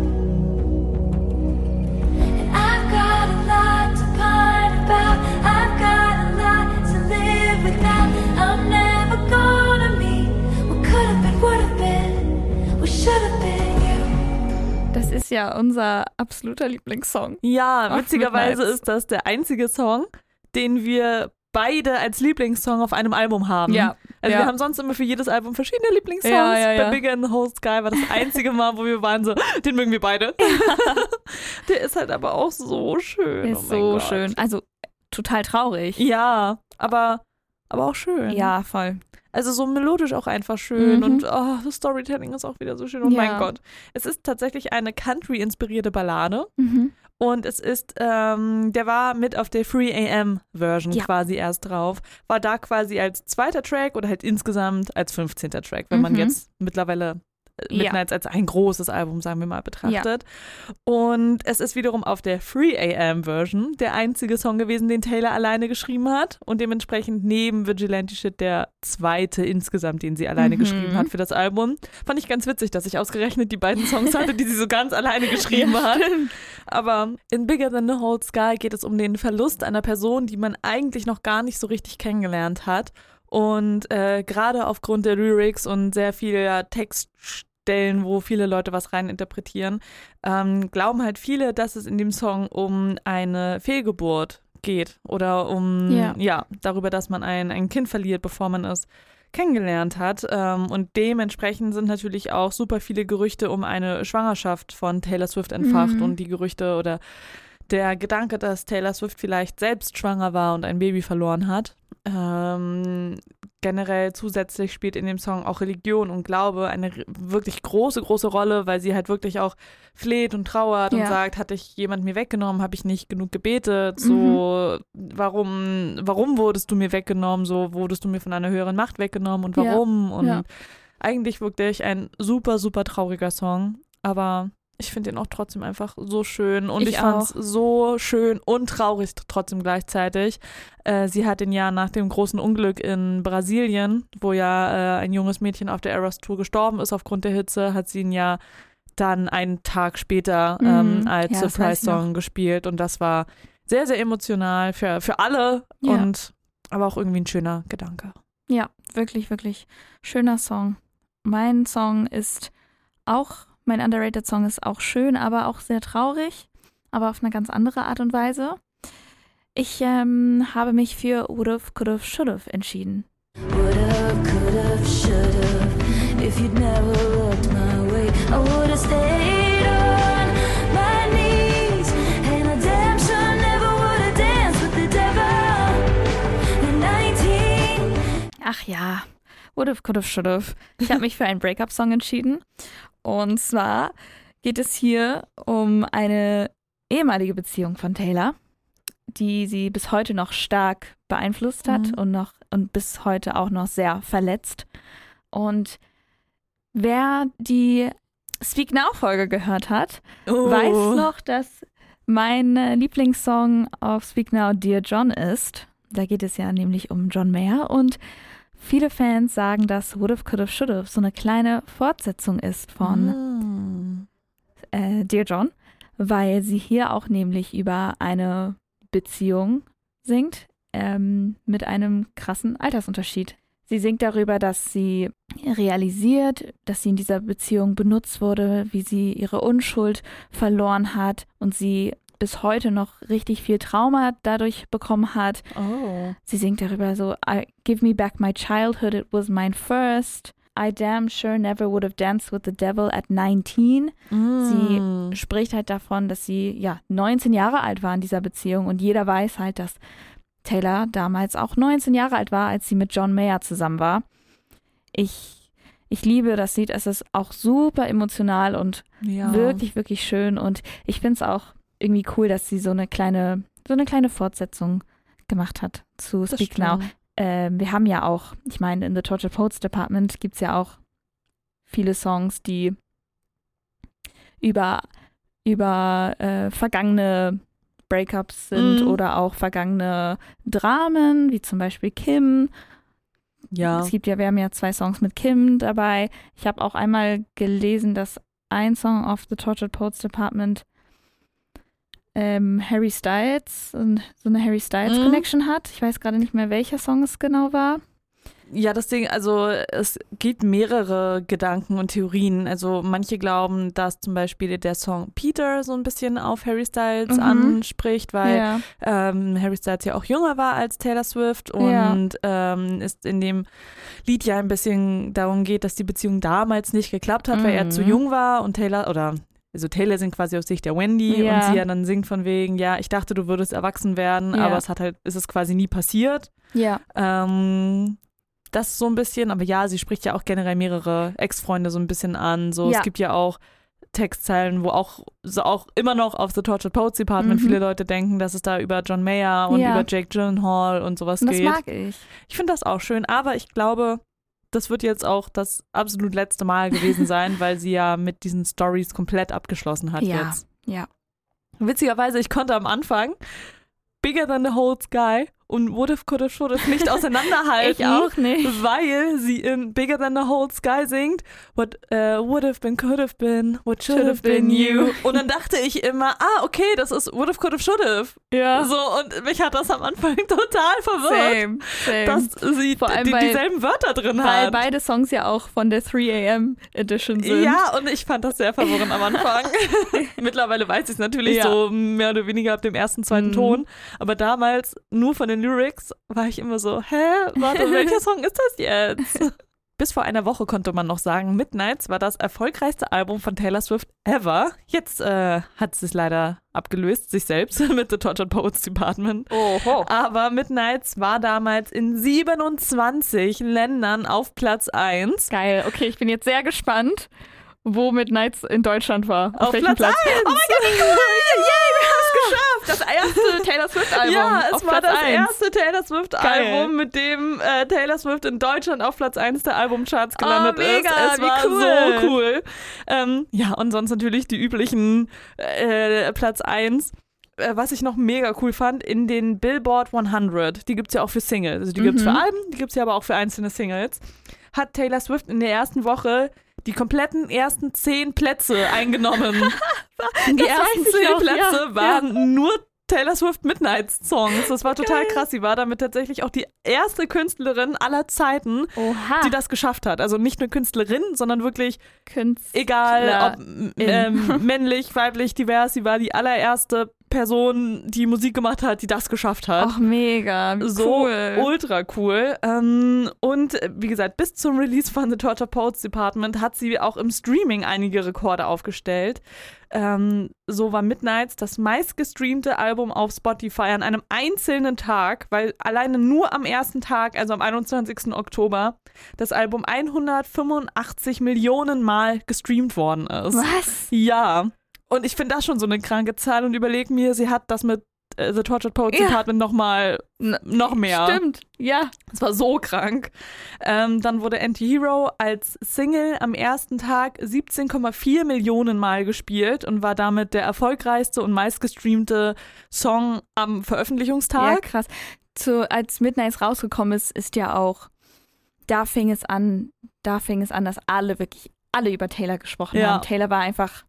And I've got a lot to pine about. I've got a lot to live without. I'm never gonna meet what could have been, would have been, what should have been. Das ist ja unser absoluter Lieblingssong. Ja, witzigerweise ist das der einzige Song, den wir beide als Lieblingssong auf einem Album haben. Ja. Also wir haben sonst immer für jedes Album verschiedene Lieblingssongs. Bei Bigger Than the Whole Sky war das einzige Mal, wo wir waren so, den mögen wir beide. Der ist halt aber auch so schön. Der ist so schön. Also total traurig. Ja, aber auch schön. Ja, voll. Also so melodisch auch einfach schön und das Storytelling ist auch wieder so schön. Und mein Gott, es ist tatsächlich eine Country-inspirierte Ballade und es ist, der war mit auf der 3am-Version quasi erst drauf, war da quasi als zweiter Track oder halt insgesamt als 15. Track, wenn man jetzt mittlerweile Midnights als ein großes Album, sagen wir mal, betrachtet. Ja. Und es ist wiederum auf der 3am-Version der einzige Song gewesen, den Taylor alleine geschrieben hat und dementsprechend neben Vigilante Shit der zweite insgesamt, den sie alleine geschrieben hat für das Album. Fand ich ganz witzig, dass ich ausgerechnet die beiden Songs hatte, die sie so ganz alleine geschrieben hat. Aber in Bigger Than the Whole Sky geht es um den Verlust einer Person, die man eigentlich noch gar nicht so richtig kennengelernt hat. Und gerade aufgrund der Lyrics und sehr vieler Textstellen, wo viele Leute was reininterpretieren, glauben halt viele, dass es in dem Song um eine Fehlgeburt geht oder um darüber, dass man ein Kind verliert, bevor man es kennengelernt hat. Und dementsprechend sind natürlich auch super viele Gerüchte um eine Schwangerschaft von Taylor Swift entfacht und die Gerüchte oder der Gedanke, dass Taylor Swift vielleicht selbst schwanger war und ein Baby verloren hat. Generell zusätzlich spielt in dem Song auch Religion und Glaube eine wirklich große Rolle, weil sie halt wirklich auch fleht und trauert und sagt, hat dich jemand mir weggenommen, habe ich nicht genug gebetet, so warum wurdest du mir weggenommen, so wurdest du mir von einer höheren Macht weggenommen und warum und eigentlich wirklich ein super, super trauriger Song, aber ich finde ihn auch trotzdem einfach so schön und ich fand es so schön und traurig trotzdem gleichzeitig. Sie hat ein Jahr nach dem großen Unglück in Brasilien, wo ja ein junges Mädchen auf der Eras Tour gestorben ist aufgrund der Hitze, hat sie ihn ja dann einen Tag später als Surprise-Song gespielt und das war sehr, sehr emotional für alle und aber auch irgendwie ein schöner Gedanke. Ja, wirklich, wirklich schöner Song. Mein underrated Song ist auch schön, aber auch sehr traurig, aber auf eine ganz andere Art und Weise. Ich habe mich für Would've, Could've, Should've entschieden. Would've, could've, should've. If you'd never looked my way, I would've stayed on my knees. And I damn sure never would've danced with the devil at 19. Ach ja, Would've, Could've, Should've. Ich habe mich für einen Breakup-Song entschieden. Und zwar geht es hier um eine ehemalige Beziehung von Taylor, die sie bis heute noch stark beeinflusst hat und bis heute auch noch sehr verletzt. Und wer die Speak Now-Folge gehört hat, weiß noch, dass mein Lieblingssong auf Speak Now Dear John ist. Da geht es ja nämlich um John Mayer und viele Fans sagen, dass Would've, Could've, Should've so eine kleine Fortsetzung ist von Dear John, weil sie hier auch nämlich über eine Beziehung singt mit einem krassen Altersunterschied. Sie singt darüber, dass sie realisiert, dass sie in dieser Beziehung benutzt wurde, wie sie ihre Unschuld verloren hat und sie bis heute noch richtig viel Trauma dadurch bekommen hat. Oh. Sie singt darüber so, give me back my childhood, it was mine first. I damn sure never would have danced with the devil at 19. Sie spricht halt davon, dass sie 19 Jahre alt war in dieser Beziehung und jeder weiß halt, dass Taylor damals auch 19 Jahre alt war, als sie mit John Mayer zusammen war. Ich liebe das Lied, es ist auch super emotional und wirklich, wirklich schön und ich finde es auch irgendwie cool, dass sie so eine kleine so eine kleine Fortsetzung gemacht hat zu Speak Now. Wir haben ja auch, ich meine, in The Tortured Poets Department gibt es ja auch viele Songs, die über vergangene Breakups sind oder auch vergangene Dramen, wie zum Beispiel Kim. Ja. Wir haben ja 2 Songs mit Kim dabei. Ich habe auch einmal gelesen, dass ein Song auf The Tortured Poets Department Harry Styles, so eine Harry Styles Connection hat. Ich weiß gerade nicht mehr, welcher Song es genau war. Ja, das Ding, also es gibt mehrere Gedanken und Theorien. Also manche glauben, dass zum Beispiel der Song Peter so ein bisschen auf Harry Styles anspricht, weil Harry Styles ja auch jünger war als Taylor Swift und es in dem Lied ja ein bisschen darum geht, dass die Beziehung damals nicht geklappt hat, weil er zu jung war und Taylor singt quasi aus Sicht der Wendy und sie ja dann singt von wegen, ja, ich dachte, du würdest erwachsen werden, aber es ist quasi nie passiert. Ja. Das so ein bisschen, aber ja, sie spricht ja auch generell mehrere Ex-Freunde so ein bisschen an. So, es gibt ja auch Textzeilen, wo auch immer noch auf The Tortured Poets Department viele Leute denken, dass es da über John Mayer und über Jake Gyllenhaal und sowas geht. Das mag ich. Ich finde das auch schön, aber ich glaube, das wird jetzt auch das absolut letzte Mal gewesen sein, weil sie ja mit diesen Stories komplett abgeschlossen hat jetzt. Ja. Witzigerweise, ich konnte am Anfang Bigger Than the Whole Sky und Would Have, Could Have, Should Have nicht auseinanderhalten. Ich auch nicht. Weil sie in Bigger Than the Whole Sky singt, What would have been, could have been, what should have been you. Und dann dachte ich immer, okay, das ist Would Have, Could Have, Should Have. Ja. So, und mich hat das am Anfang total verwirrt. Same. Dass sie Vor allem dieselben Wörter drin weil hat. beide Songs ja auch von der 3 AM Edition sind. Ja, und ich fand das sehr verwirrend am Anfang. Mittlerweile weiß ich es natürlich so mehr oder weniger ab dem ersten, zweiten Ton. Aber damals nur von den Lyrics war ich immer so, warte, welcher Song ist das jetzt? Bis vor einer Woche konnte man noch sagen, Midnights war das erfolgreichste Album von Taylor Swift ever. Jetzt hat sie es leider abgelöst, sich selbst mit The Tortured Poets Department. Oho. Aber Midnights war damals in 27 Ländern auf Platz 1. Geil, okay, ich bin jetzt sehr gespannt, wo Midnights in Deutschland war. Auf welchem Platz 1? Oh mein Gott, wie cool! Wir haben es geschafft! Das erste Taylor Swift-Album. Ja, es auf war Platz das 1. erste Taylor Swift-Album, mit dem Taylor Swift in Deutschland auf Platz 1 der Albumcharts gelandet mega, ist. Es war cool. so cool. Ja, und sonst natürlich die üblichen Platz 1. Was ich noch mega cool fand, in den Billboard 100, die gibt es ja auch für Singles. Also die gibt es für Alben, die gibt es ja aber auch für einzelne Singles. Hat Taylor Swift in der ersten Woche die kompletten ersten 10 Plätze eingenommen. Die ersten 10 Plätze waren nur Taylor Swift Midnights Songs. Das war total krass. Sie war damit tatsächlich auch die erste Künstlerin aller Zeiten, die das geschafft hat. Also nicht nur Künstlerin, sondern wirklich egal ob männlich, weiblich, divers. Sie war die allererste Person, die Musik gemacht hat, die das geschafft hat. Ach, mega, wie so cool. Ultra cool. Und wie gesagt, bis zum Release von The Tortured Poets Department hat sie auch im Streaming einige Rekorde aufgestellt. So war Midnights das meistgestreamte Album auf Spotify an einem einzelnen Tag, weil alleine nur am ersten Tag, also am 21. Oktober, das Album 185 Millionen Mal gestreamt worden ist. Was? Ja. Und ich finde das schon so eine kranke Zahl und überlege mir, sie hat das mit The Tortured Poets Department noch mehr. Stimmt, ja. Das war so krank. Dann wurde Anti-Hero als Single am ersten Tag 17,4 Millionen Mal gespielt und war damit der erfolgreichste und meistgestreamte Song am Veröffentlichungstag. Ja, krass. Als Midnights rausgekommen ist ja auch, da fing es an, dass alle über Taylor gesprochen haben. Taylor war einfach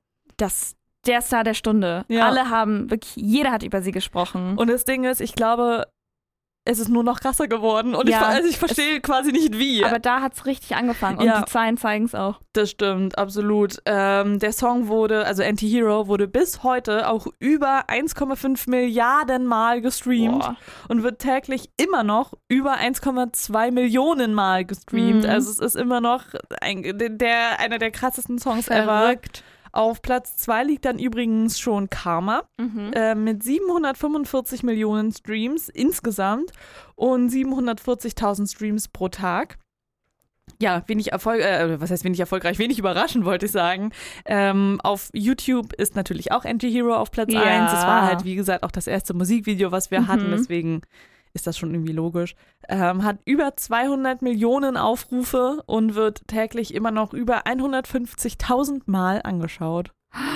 der Star der Stunde. Ja. Jeder hat über sie gesprochen. Und das Ding ist, ich glaube, es ist nur noch krasser geworden. Und ich verstehe quasi nicht wie. Aber da hat es richtig angefangen. Und die Zahlen zeigen es auch. Das stimmt, absolut. Der Song also Anti-Hero, wurde bis heute auch über 1,5 Milliarden Mal gestreamt. Boah. Und wird täglich immer noch über 1,2 Millionen Mal gestreamt. Also es ist immer noch einer der krassesten Songs ever. Auf Platz 2 liegt dann übrigens schon Karma mit 745 Millionen Streams insgesamt und 740.000 Streams pro Tag. wenig wenig überraschend, wollte ich sagen. Auf YouTube ist natürlich auch Anti-Hero auf Platz 1. Das war halt, wie gesagt, auch das erste Musikvideo, was wir hatten, deswegen ist das schon irgendwie logisch. Hat über 200 Millionen Aufrufe und wird täglich immer noch über 150.000 Mal angeschaut.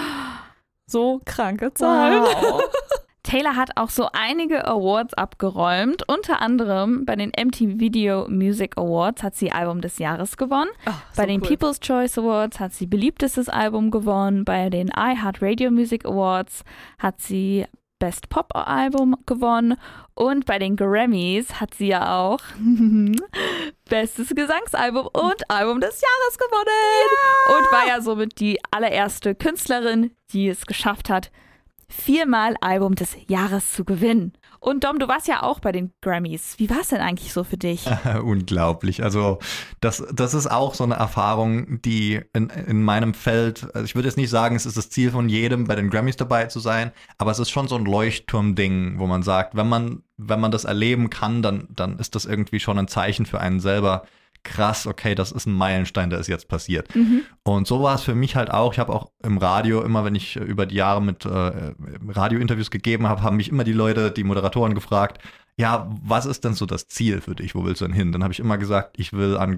So kranke Zahlen. Wow. Taylor hat auch so einige Awards abgeräumt. Unter anderem bei den MTV Video Music Awards hat sie Album des Jahres gewonnen. Bei den People's Choice Awards hat sie beliebtestes Album gewonnen. Bei den iHeartRadio Music Awards hat sie Best Pop Album gewonnen. Und bei den Grammys hat sie ja auch Bestes Gesangsalbum und Album des Jahres gewonnen. Und war ja somit die allererste Künstlerin, die es geschafft hat, 4-mal Album des Jahres zu gewinnen. Und Dom, du warst ja auch bei den Grammys. Wie war es denn eigentlich so für dich? Unglaublich. Also das ist auch so eine Erfahrung, die in meinem Feld, also ich würde jetzt nicht sagen, es ist das Ziel von jedem, bei den Grammys dabei zu sein, aber es ist schon so ein Leuchtturm-Ding, wo man sagt, wenn man das erleben kann, dann ist das irgendwie schon ein Zeichen für einen selber. Krass, okay, das ist ein Meilenstein, der ist jetzt passiert. Und so war es für mich halt auch. Ich habe auch im Radio, immer wenn ich über die Jahre mit Radiointerviews gegeben habe, haben mich immer die Leute, die Moderatoren gefragt, ja, was ist denn so das Ziel für dich? Wo willst du denn hin? Dann habe ich immer gesagt, ich will an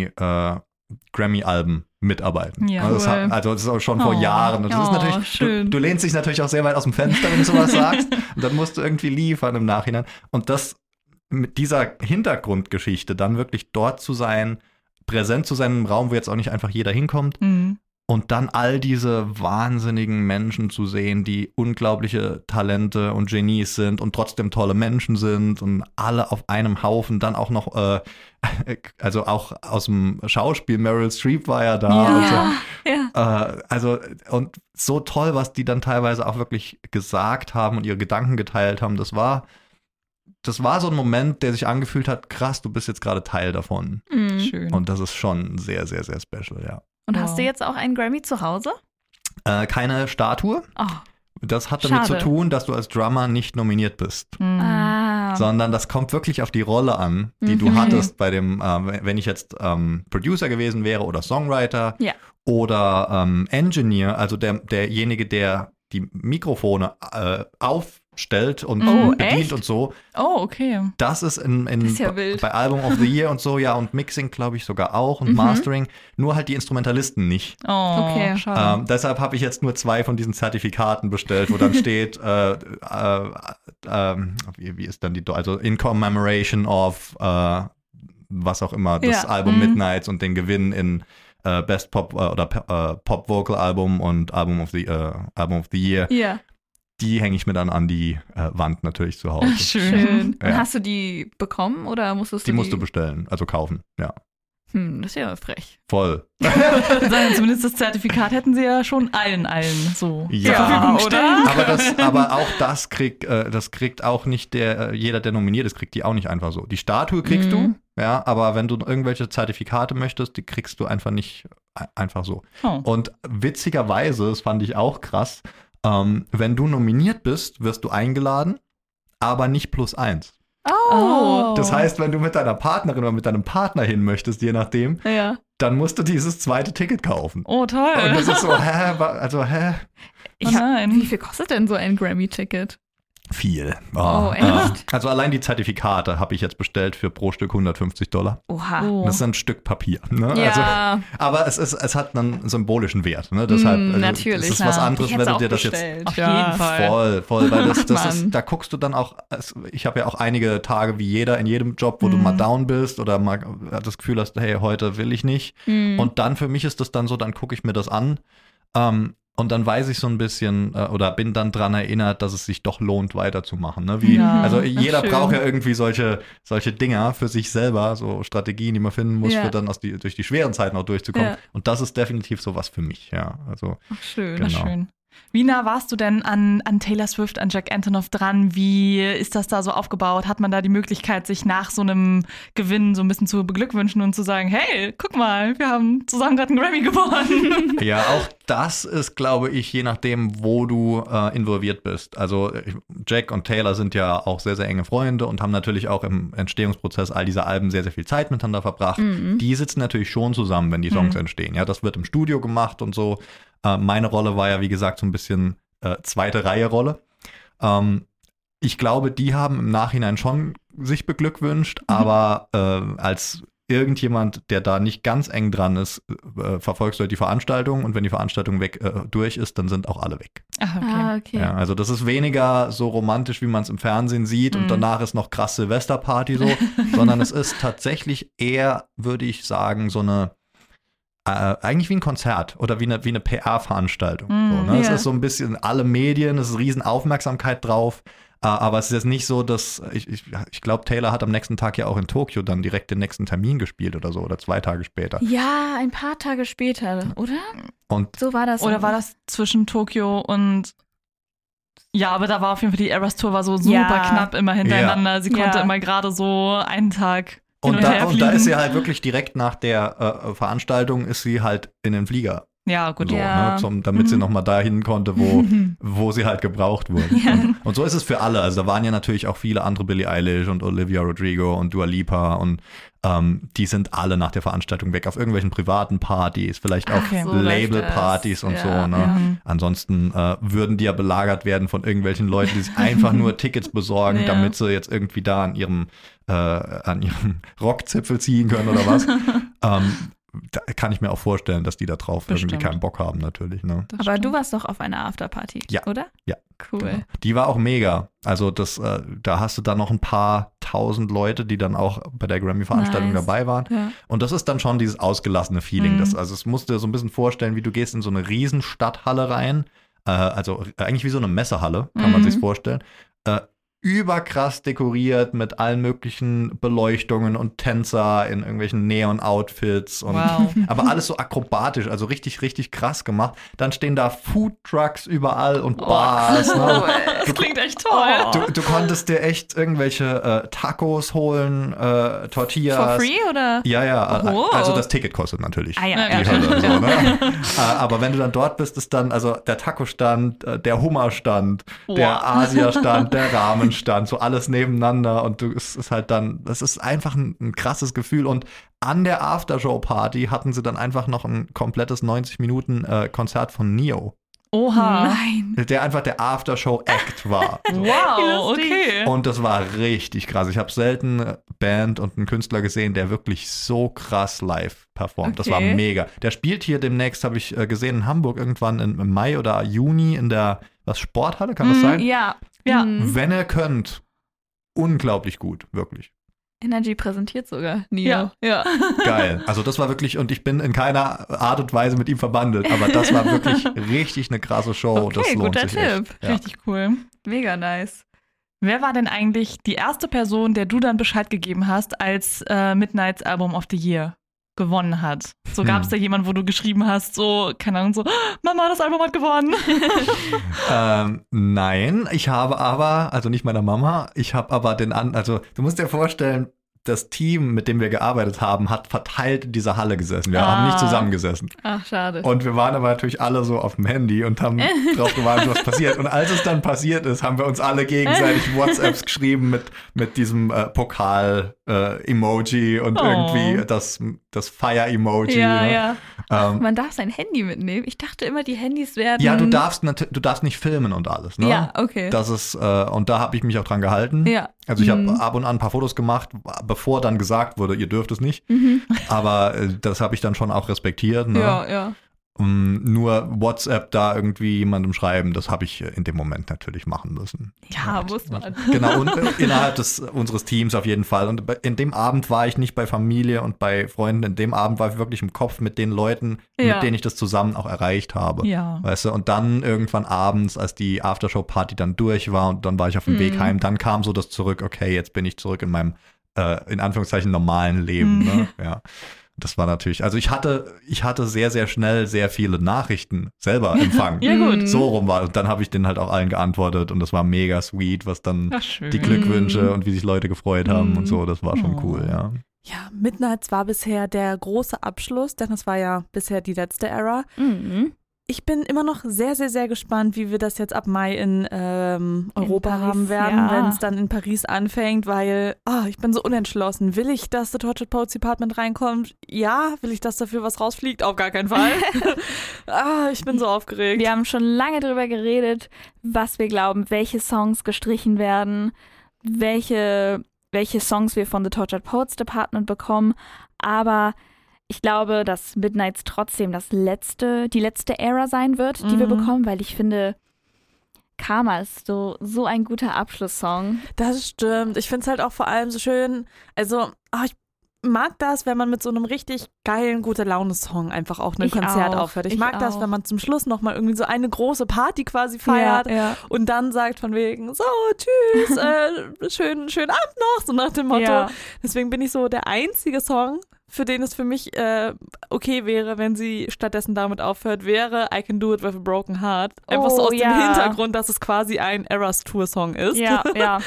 Grammy-Alben mitarbeiten. Ja, das ist auch schon vor Jahren. Und das ist natürlich, du lehnst dich natürlich auch sehr weit aus dem Fenster, wenn du sowas sagst. Und dann musst du irgendwie liefern im Nachhinein. Und das mit dieser Hintergrundgeschichte dann wirklich dort zu sein, präsent zu sein im Raum, wo jetzt auch nicht einfach jeder hinkommt und dann all diese wahnsinnigen Menschen zu sehen, die unglaubliche Talente und Genies sind und trotzdem tolle Menschen sind und alle auf einem Haufen, dann auch noch, also auch aus dem Schauspiel, Meryl Streep war ja da. Also und so toll, was die dann teilweise auch wirklich gesagt haben und ihre Gedanken geteilt haben, das war so ein Moment, der sich angefühlt hat, krass, du bist jetzt gerade Teil davon. Schön. Und das ist schon sehr, sehr, sehr special, ja. Und hast du jetzt auch einen Grammy zu Hause? Keine Statue. Oh, das hat damit zu tun, dass du als Drummer nicht nominiert bist. Sondern das kommt wirklich auf die Rolle an, die du hattest bei dem, wenn ich jetzt Producer gewesen wäre oder Songwriter oder Engineer, also derjenige, der die Mikrofone aufstellt und bedient echt? und so. Oh, okay. Das ist, ja wild. bei Album of the Year und so, ja, und Mixing, glaube ich, sogar auch und Mastering, nur halt die Instrumentalisten nicht. Oh, okay. Schade. Deshalb habe ich jetzt nur 2 von diesen Zertifikaten bestellt, wo dann steht, wie ist dann also in commemoration of was auch immer, das Album Midnights und den Gewinn in Best Pop oder Pop Vocal Album und Album of the Year. Ja. Die hänge ich mir dann an die Wand natürlich zu Hause. Schön. Ja. Und hast du die bekommen oder musstest du die musst du bestellen, also kaufen, ja. Das ist ja frech. Voll. Zumindest das Zertifikat hätten sie ja schon allen so Ja, zur Verfügung stellen. aber auch das kriegt auch nicht jeder, der nominiert ist, kriegt die auch nicht einfach so. Die Statue kriegst du, ja, aber wenn du irgendwelche Zertifikate möchtest, die kriegst du einfach nicht einfach so. Oh. Und witzigerweise, das fand ich auch krass, wenn du nominiert bist, wirst du eingeladen, aber nicht +1. Oh. Das heißt, wenn du mit deiner Partnerin oder mit deinem Partner hin möchtest, je nachdem, dann musst du dieses zweite Ticket kaufen. Oh, toll. Und das ist so, hä? Wie viel kostet denn so ein Grammy-Ticket? Viel. Oh, echt? Also allein die Zertifikate habe ich jetzt bestellt für pro Stück $150. Oha. Oh. Das ist ein Stück Papier. Ne? Ja. Also, aber es hat einen symbolischen Wert. Ne? Deshalb, natürlich. Es ist was anderes, wenn du dir das jetzt Auf jeden Fall. voll, weil das ist, da guckst du dann auch, ich habe ja auch einige Tage wie jeder in jedem Job, wo du mal down bist oder mal das Gefühl hast, hey, heute will ich nicht. Und dann für mich ist das dann so, dann gucke ich mir das an. Und dann weiß ich so ein bisschen oder bin dann dran erinnert, dass es sich doch lohnt, weiterzumachen. Ne? Also jeder braucht ja irgendwie solche Dinger für sich selber, so Strategien, die man finden muss, für dann durch die schweren Zeiten auch durchzukommen. Und das ist definitiv sowas für mich. Ja, also, Ach, schön. genau. Schön. Wie nah warst du denn an Taylor Swift, an Jack Antonoff dran? Wie ist das da so aufgebaut? Hat man da die Möglichkeit, sich nach so einem Gewinn so ein bisschen zu beglückwünschen und zu sagen, hey, guck mal, wir haben zusammen gerade einen Grammy gewonnen? Ja, auch das ist, glaube ich, je nachdem, wo du involviert bist. Also Jack und Taylor sind ja auch sehr, sehr enge Freunde und haben natürlich auch im Entstehungsprozess all dieser Alben sehr, sehr viel Zeit miteinander verbracht. Die sitzen natürlich schon zusammen, wenn die Songs entstehen. Ja, das wird im Studio gemacht und so. Meine Rolle war ja, wie gesagt, so ein bisschen zweite Reihe Rolle. Ich glaube, die haben im Nachhinein schon sich beglückwünscht, aber als irgendjemand, der da nicht ganz eng dran ist, verfolgst du halt die Veranstaltung und wenn die Veranstaltung durch ist, dann sind auch alle weg. Okay. Ja, also das ist weniger so romantisch, wie man es im Fernsehen sieht und danach ist noch krass Silvesterparty so, sondern es ist tatsächlich eher, würde ich sagen, so eine eigentlich wie ein Konzert oder wie eine PR-Veranstaltung. So, ne? Es ist so ein bisschen alle Medien, es ist riesen Aufmerksamkeit drauf, aber es ist jetzt nicht so, dass ich glaube, Taylor hat am nächsten Tag ja auch in Tokio dann direkt den nächsten Termin gespielt oder so oder 2 Tage später. Ja, ein paar Tage später, oder? Und so war das. Oder war das zwischen Tokio und ja, aber da war auf jeden Fall die Eras Tour war so super knapp immer hintereinander. Ja. Sie konnte immer gerade so einen Tag und da ist sie halt wirklich direkt nach der Veranstaltung ist sie halt in den Flieger. Ja, gut. So, ja. Ne, damit sie nochmal dahin konnte, wo sie halt gebraucht wurde. Ja. Und so ist es für alle. Also da waren ja natürlich auch viele andere, Billie Eilish und Olivia Rodrigo und Dua Lipa und die sind alle nach der Veranstaltung weg auf irgendwelchen privaten Partys, vielleicht auch so Label-Partys und so. Ne? Ja. Ansonsten würden die ja belagert werden von irgendwelchen Leuten, die sich einfach nur Tickets besorgen, damit sie jetzt irgendwie da an ihrem Rockzipfel ziehen können oder was. Da kann ich mir auch vorstellen, dass die da drauf irgendwie keinen Bock haben, natürlich. Ne? Aber du warst doch auf einer Afterparty, oder? Ja. Cool. Genau. Die war auch mega. Also da hast du dann noch ein paar 1000 Leute, die dann auch bei der Grammy-Veranstaltung dabei waren. Ja. Und das ist dann schon dieses ausgelassene Feeling. Also es musst du dir so ein bisschen vorstellen, wie du gehst in so eine riesen Stadthalle rein. Also eigentlich wie so eine Messehalle, kann man sich vorstellen. Überkrass dekoriert mit allen möglichen Beleuchtungen und Tänzer in irgendwelchen Neon-Outfits. Aber alles so akrobatisch, also richtig, richtig krass gemacht. Dann stehen da Foodtrucks überall und Bars. Ne? Das klingt echt toll. Du konntest dir echt irgendwelche Tacos holen, Tortillas. For free, oder? Ja. Also das Ticket kostet natürlich. Die Hölle, so, ne? Aber wenn du dann dort bist, ist dann also der Taco-Stand, der Hummer-Stand, der Asia-Stand, der Ramen stand, so alles nebeneinander und es ist halt dann, das ist einfach ein krasses Gefühl und an der Aftershow-Party hatten sie dann einfach noch ein komplettes 90-Minuten-Konzert von Neo. Oha. Nein. Der einfach der Aftershow-Act war. So. Wow, okay. Und das war richtig krass. Ich habe selten eine Band und einen Künstler gesehen, der wirklich so krass live performt. Das war mega. Der spielt hier demnächst, habe ich gesehen, in Hamburg irgendwann im Mai oder Juni in der Sporthalle, kann das sein? Ja. Wenn ihr könnt, unglaublich gut, wirklich. Energy präsentiert sogar Neo. Ja. Geil. Also das war wirklich, und ich bin in keiner Art und Weise mit ihm verbandelt, aber das war wirklich richtig eine krasse Show. Okay, das lohnt guter sich Tipp. echt. Ja. Richtig cool. Mega nice. Wer war denn eigentlich die erste Person, der du dann Bescheid gegeben hast, als Midnight's Album of the Year gewonnen hat? So gab es da jemanden, wo du geschrieben hast, so, keine Ahnung, so, Mama, das Album hat gewonnen. Nein, ich habe aber, also nicht meiner Mama, ich habe aber also du musst dir vorstellen, das Team, mit dem wir gearbeitet haben, hat verteilt in dieser Halle gesessen. Wir haben nicht zusammengesessen. Ach, schade. Und wir waren aber natürlich alle so auf dem Handy und haben drauf gewartet, was passiert. Und als es dann passiert ist, haben wir uns alle gegenseitig WhatsApps geschrieben mit diesem Pokal-Emoji und irgendwie das Fire-Emoji. Ja. Man darf sein Handy mitnehmen. Ich dachte immer, die Handys werden... Ja, du darfst nicht filmen und alles. Ne? Ja, okay. Das ist, und da habe ich mich auch dran gehalten. Ja. Also ich habe ab und an ein paar Fotos gemacht, bevor dann gesagt wurde, ihr dürft es nicht. Aber das habe ich dann schon auch respektiert. Ne? Ja. Nur WhatsApp da irgendwie jemandem schreiben, das habe ich in dem Moment natürlich machen müssen. Ja, muss man. Genau, und innerhalb unseres Teams auf jeden Fall. Und in dem Abend war ich nicht bei Familie und bei Freunden. In dem Abend war ich wirklich im Kopf mit den Leuten, mit denen ich das zusammen auch erreicht habe. Ja. Weißt du? Und dann irgendwann abends, als die Aftershow-Party dann durch war und dann war ich auf dem Weg heim, dann kam so das zurück, okay, jetzt bin ich zurück in meinem, in Anführungszeichen, normalen Leben. Ne? Ja. das war natürlich, also ich hatte sehr, sehr schnell sehr viele Nachrichten selber empfangen. Ja, gut. So rum war. Und dann habe ich denen halt auch allen geantwortet und das war mega sweet, was dann die Glückwünsche und wie sich Leute gefreut haben und so, das war schon cool, ja. Ja, Midnights war bisher der große Abschluss, denn es war ja bisher die letzte Era. Mhm. Ich bin immer noch sehr, sehr, sehr gespannt, wie wir das jetzt ab Mai in Europa Paris, haben werden, ja. wenn es dann in Paris anfängt, weil ich bin so unentschlossen. Will ich, dass The Tortured Poets Department reinkommt? Ja. Will ich, dass dafür was rausfliegt? Auf gar keinen Fall. Ich bin so aufgeregt. Wir haben schon lange darüber geredet, was wir glauben, welche Songs gestrichen werden, welche Songs wir von The Tortured Poets Department bekommen, aber ich glaube, dass Midnights trotzdem die letzte Ära sein wird, die wir bekommen, weil ich finde, Karma ist so ein guter Abschlusssong. Das stimmt. Ich finde es halt auch vor allem so schön, also ich mag das, wenn man mit so einem richtig geilen, Gute-Laune-Song einfach auch ein Konzert aufhört. Ich mag das, wenn man zum Schluss nochmal irgendwie so eine große Party quasi feiert und dann sagt von wegen, so, tschüss, schönen Abend noch, so nach dem Motto. Ja. Deswegen bin ich so der einzige Song, für den es für mich okay wäre, wenn sie stattdessen damit aufhört, wäre I Can Do It With a Broken Heart. Einfach so aus dem Hintergrund, dass es quasi ein Eras Tour Song ist. Ja.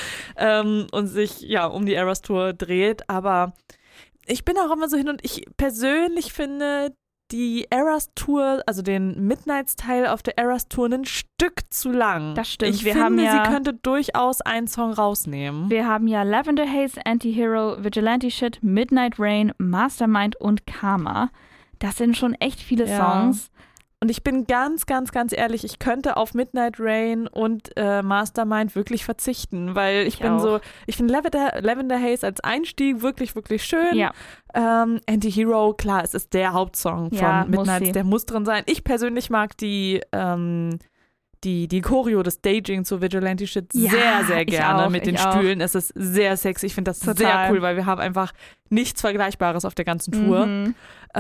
Und sich um die Eras Tour dreht. Aber ich bin auch immer so hin und ich persönlich finde die Eras Tour, also den Midnights-Teil auf der Eras Tour ein Stück zu lang. Das stimmt. Ich finde, sie könnte durchaus einen Song rausnehmen. Wir haben ja Lavender Haze, Anti-Hero, Vigilante Shit, Midnight Rain, Mastermind und Karma. Das sind schon echt viele Songs. Und ich bin ganz, ganz, ganz ehrlich, ich könnte auf Midnight Rain und Mastermind wirklich verzichten, weil ich finde Lavender Haze als Einstieg wirklich, wirklich schön. Ja. Anti-Hero, klar, es ist der Hauptsong von Midnights, der muss drin sein. Ich persönlich mag die Choreo, das Staging zu Vigilante Shit sehr, sehr gerne mit den Stühlen. Es ist sehr sexy. Ich finde das sehr cool, weil wir haben einfach nichts Vergleichbares auf der ganzen Tour.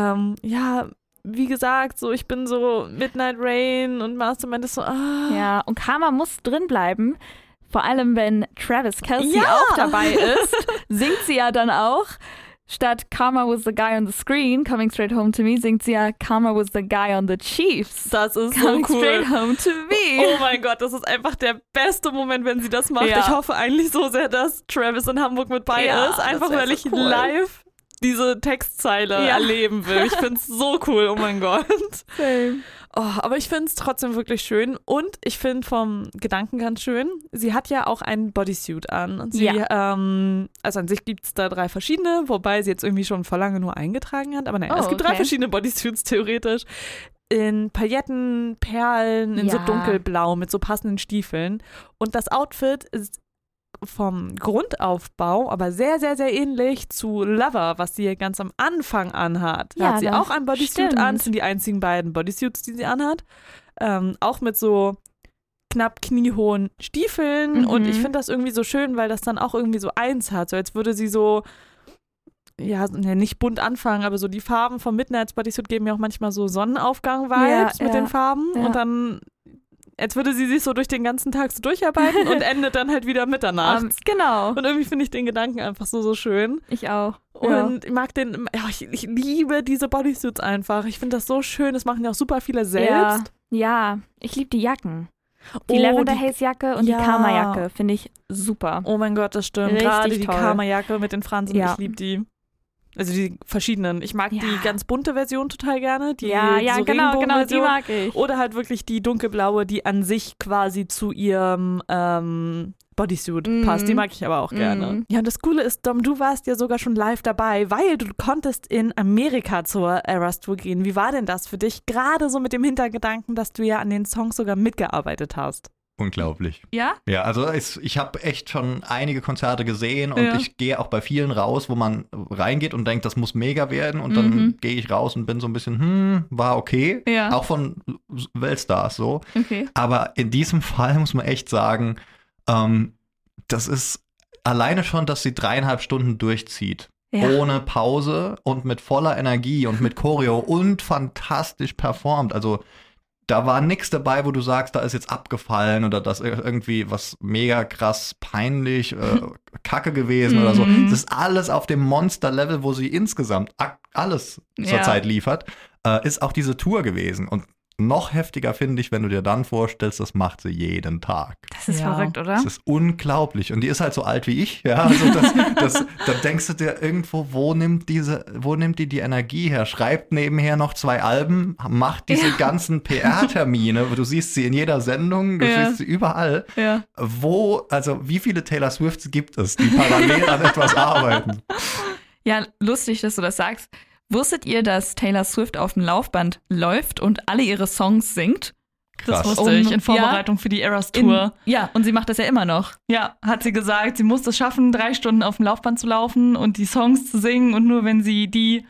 Wie gesagt, so ich bin so Midnight Rain und Mastermind ist so, Ja, und Karma muss drin bleiben. Vor allem, wenn Travis Kelce auch dabei ist, singt sie ja dann auch. Statt Karma was the guy on the screen, coming straight home to me, singt sie ja Karma was the guy on the Chiefs. Das ist coming so cool. Straight home to me. Oh mein Gott, das ist einfach der beste Moment, wenn sie das macht. Ich hoffe eigentlich so sehr, dass Travis in Hamburg mit bei ist. Einfach, weil ich live diese Textzeile erleben will. Ich finde es so cool, oh mein Gott. Same. Aber ich finde es trotzdem wirklich schön und ich finde vom Gedanken ganz schön, sie hat ja auch einen Bodysuit an. Und sie, also an sich gibt es da 3 verschiedene, wobei sie jetzt irgendwie schon vor lange nur eingetragen hat. Aber naja, es gibt 3 verschiedene Bodysuits theoretisch. In Pailletten, Perlen, in so dunkelblau mit so passenden Stiefeln. Und das Outfit ist vom Grundaufbau, aber sehr, sehr, sehr ähnlich zu Lover, was sie ganz am Anfang anhat. Da hat sie auch ein Bodysuit an, das sind die einzigen beiden Bodysuits, die sie anhat. Auch mit so knapp kniehohen Stiefeln und ich finde das irgendwie so schön, weil das dann auch irgendwie so eins hat. So als würde sie so, nicht bunt anfangen, aber so die Farben vom Midnights Bodysuit geben ja auch manchmal so Sonnenaufgang-Vibes mit den Farben und dann als würde sie sich so durch den ganzen Tag so durcharbeiten und endet dann halt wieder mitternachts. Genau. Und irgendwie finde ich den Gedanken einfach so schön. Ich auch. Und ich mag ich liebe diese Bodysuits einfach. Ich finde das so schön. Das machen ja auch super viele selbst. Ja, ich liebe die Jacken. Die Lavender Haze Jacke und die Karma Jacke finde ich super. Oh mein Gott, das stimmt. Richtig Gerade die toll. Karma Jacke mit den Fransen, ich liebe die. Also die verschiedenen. Ich mag die ganz bunte Version total gerne. Die so genau, die mag ich. Oder halt wirklich die dunkelblaue, die an sich quasi zu ihrem Bodysuit passt. Die mag ich aber auch gerne. Ja, und das Coole ist, Dom, du warst ja sogar schon live dabei, weil du konntest in Amerika zur Eras Tour gehen. Wie war denn das für dich? Gerade so mit dem Hintergedanken, dass du ja an den Songs sogar mitgearbeitet hast. Unglaublich. Ja? Ja, also ich habe echt schon einige Konzerte gesehen und ich gehe auch bei vielen raus, wo man reingeht und denkt, das muss mega werden und dann gehe ich raus und bin so ein bisschen, war okay. Ja. Auch von Weltstars so. Okay. Aber in diesem Fall muss man echt sagen, das ist alleine schon, dass sie 3,5 Stunden durchzieht. Ja. Ohne Pause und mit voller Energie und mit Choreo und fantastisch performt. Also da war nichts dabei, wo du sagst, da ist jetzt abgefallen oder das irgendwie was mega krass peinlich, kacke gewesen oder so. Das ist alles auf dem Monster-Level, wo sie insgesamt alles zurzeit liefert, ist auch diese Tour gewesen. Und noch heftiger finde ich, wenn du dir dann vorstellst, das macht sie jeden Tag. Das ist verrückt, oder? Das ist unglaublich. Und die ist halt so alt wie ich. Ja, also da denkst du dir irgendwo, wo nimmt die Energie her? Schreibt nebenher noch 2 Alben, macht diese ganzen PR-Termine. Du siehst sie in jeder Sendung, du siehst sie überall. Ja. Wie viele Taylor Swifts gibt es, die parallel an etwas arbeiten? Ja, lustig, dass du das sagst. Wusstet ihr, dass Taylor Swift auf dem Laufband läuft und alle ihre Songs singt? Krass. Das wusste ich in Vorbereitung für die Eras Tour. Und sie macht das ja immer noch. Ja, hat sie gesagt, sie muss es schaffen, 3 Stunden auf dem Laufband zu laufen und die Songs zu singen und nur wenn sie die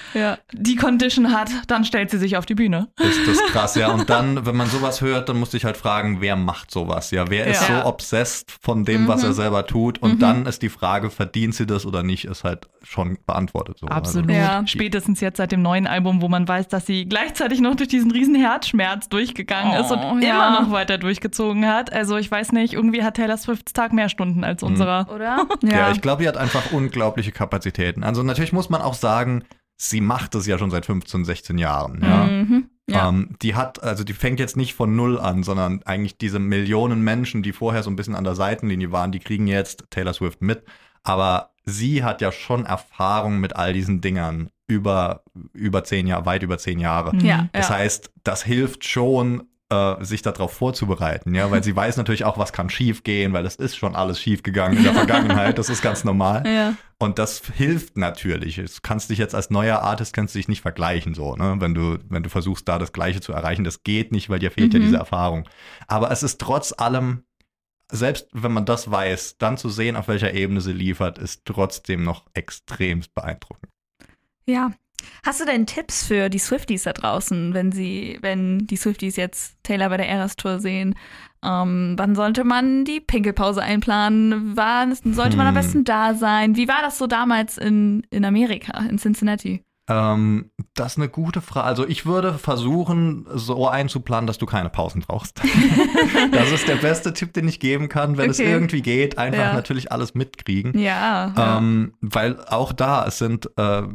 Condition hat, dann stellt sie sich auf die Bühne. Ist das krass, ja. Und dann, wenn man sowas hört, dann musst du dich halt fragen, wer macht sowas? Ja, wer ist so obsessed von dem, was er selber tut? Und dann ist die Frage, verdient sie das oder nicht, ist halt schon beantwortet. So. Absolut. Also, spätestens jetzt seit dem neuen Album, wo man weiß, dass sie gleichzeitig noch durch diesen riesen Herzschmerz durchgegangen ist und immer noch weiter durchgezogen hat. Also ich weiß nicht, irgendwie hat Taylor Swifts Tag mehr Stunden als unserer. Oder? Ja, ich glaube, die hat einfach unglaubliche Kapazitäten. Also natürlich muss man auch sagen, sie macht es ja schon seit 15, 16 Jahren. Ja. Die fängt jetzt nicht von null an, sondern eigentlich diese Millionen Menschen, die vorher so ein bisschen an der Seitenlinie waren, die kriegen jetzt Taylor Swift mit. Aber sie hat ja schon Erfahrung mit all diesen Dingern über 10 Jahre, weit über 10 Jahre. Das heißt, das hilft schon, sich darauf vorzubereiten, ja, weil sie weiß natürlich auch, was kann schief gehen, weil es ist schon alles schief gegangen in der Vergangenheit, das ist ganz normal. Ja. Und das hilft natürlich. Du kannst dich jetzt als neuer Artist nicht vergleichen, so, ne? Wenn du versuchst, da das Gleiche zu erreichen, das geht nicht, weil dir fehlt ja diese Erfahrung. Aber es ist trotz allem, selbst wenn man das weiß, dann zu sehen, auf welcher Ebene sie liefert, ist trotzdem noch extremst beeindruckend. Ja. Hast du denn Tipps für die Swifties da draußen, wenn die Swifties jetzt Taylor bei der Eras Tour sehen? Wann sollte man die Pinkelpause einplanen? Wann sollte man am besten da sein? Wie war das so damals in Amerika, in Cincinnati? Das ist eine gute Frage. Also ich würde versuchen, so einzuplanen, dass du keine Pausen brauchst. Das ist der beste Tipp, den ich geben kann, wenn es irgendwie geht. Einfach natürlich alles mitkriegen. Weil auch da, es sind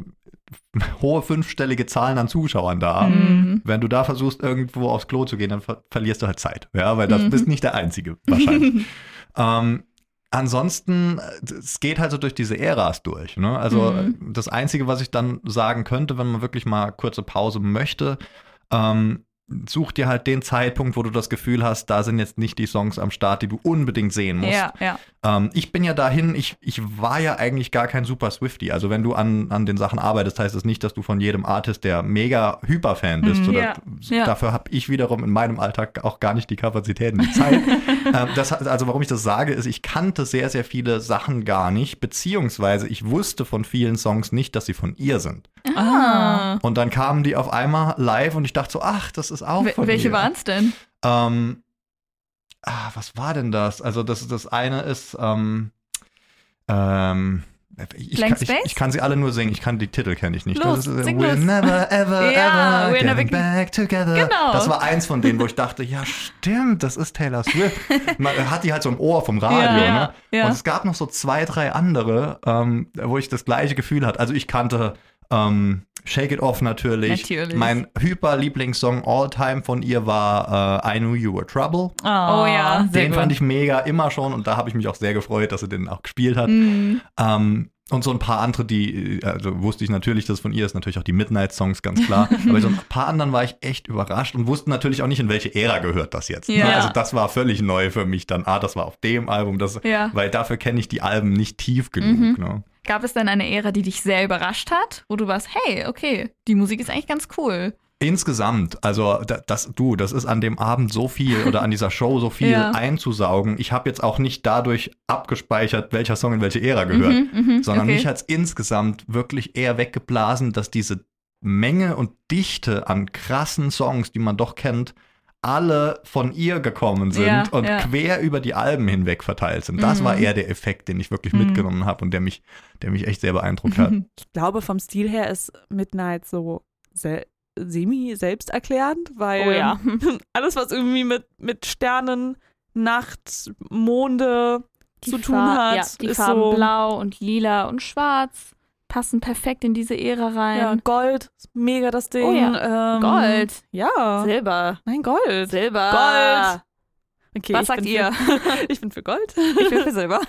hohe 5-stellige Zahlen an Zuschauern da. Wenn du da versuchst, irgendwo aufs Klo zu gehen, dann verlierst du halt Zeit. Ja, weil du bist nicht der Einzige wahrscheinlich. Ansonsten, es geht halt so durch diese Äras durch. Ne? Also das Einzige, was ich dann sagen könnte, wenn man wirklich mal kurze Pause möchte, such dir halt den Zeitpunkt, wo du das Gefühl hast, da sind jetzt nicht die Songs am Start, die du unbedingt sehen musst. Ich bin ja dahin, ich war ja eigentlich gar kein super Swiftie. Also wenn du an den Sachen arbeitest, heißt das nicht, dass du von jedem Artist der mega Hyperfan bist. Dafür habe ich wiederum in meinem Alltag auch gar nicht die Kapazitäten, die Zeit. Also warum ich das sage, ist, ich kannte sehr, sehr viele Sachen gar nicht, beziehungsweise ich wusste von vielen Songs nicht, dass sie von ihr sind. Und dann kamen die auf einmal live und ich dachte so, ach, das ist auch von Welche ihr. waren es denn? Was war denn das? Also das eine ist ich kann sie alle nur singen, die Titel kenne ich nicht. Los, das ist, sing We'll los. Never, ever, ever we're never get back together. Genau. Das war eins von denen, wo ich dachte, ja stimmt, das ist Taylor Swift. Man hat die halt so im Ohr vom Radio. Ne? Und es gab noch so 2, 3 andere, wo ich das gleiche Gefühl hatte. Also ich kannte Shake It Off natürlich. Mein Hyper-Lieblingssong All-Time von ihr war I Knew You Were Trouble. Oh ja, sehr Den gut. fand ich mega, immer schon. Und da habe ich mich auch sehr gefreut, dass sie den auch gespielt hat. Und so ein paar andere, also wusste ich natürlich, dass von ihr ist, natürlich auch die Midnight-Songs, ganz klar. Aber so ein paar anderen war ich echt überrascht und wusste natürlich auch nicht, in welche Ära gehört das jetzt. Ja. Also das war völlig neu für mich dann. Das war auf dem Album, weil dafür kenne ich die Alben nicht tief genug. Ne? Gab es denn eine Ära, die dich sehr überrascht hat, wo du warst, hey, okay, die Musik ist eigentlich ganz cool? Insgesamt, also das ist an dem Abend so viel oder an dieser Show so viel einzusaugen. Ich habe jetzt auch nicht dadurch abgespeichert, welcher Song in welche Ära gehört, sondern mich hat es insgesamt wirklich eher weggeblasen, dass diese Menge und Dichte an krassen Songs, die man doch kennt, alle von ihr gekommen sind und quer über die Alben hinweg verteilt sind. Das war eher der Effekt, den ich wirklich mitgenommen habe und der mich echt sehr beeindruckt hat. Ich glaube, vom Stil her ist Midnight so semi-selbsterklärend, weil alles, was irgendwie mit Sternen, Nacht, Monde zu tun hat, Ja, die ist Farben so blau und lila und schwarz passen perfekt in diese Ära rein. Ja, Gold, mega das Ding. Oh ja. Gold. Ja. Silber. Nein, Gold. Silber. Gold. Okay, Was sagt ihr? Ich bin für Gold. Ich bin für Silber.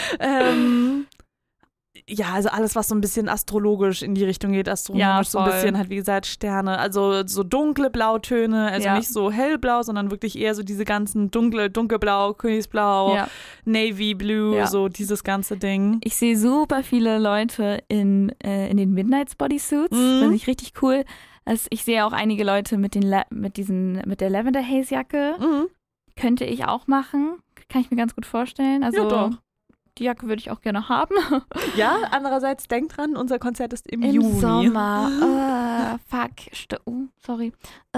Ja, also alles, was so ein bisschen astrologisch in die Richtung geht, astronomisch so ein voll. bisschen halt, wie gesagt, Sterne, also so dunkle Blautöne, also nicht so hellblau, sondern wirklich eher so diese ganzen dunkelblau, Königsblau, Navy Blue, so dieses ganze Ding. Ich sehe super viele Leute in den Midnight Bodysuits, finde ich richtig cool. Also ich sehe auch einige Leute mit der Lavender Haze Jacke. Könnte ich auch machen, kann ich mir ganz gut vorstellen. Also ja, doch. Die Jacke würde ich auch gerne haben. Ja, andererseits, denkt dran, unser Konzert ist im Im Juni. Sommer. Sorry.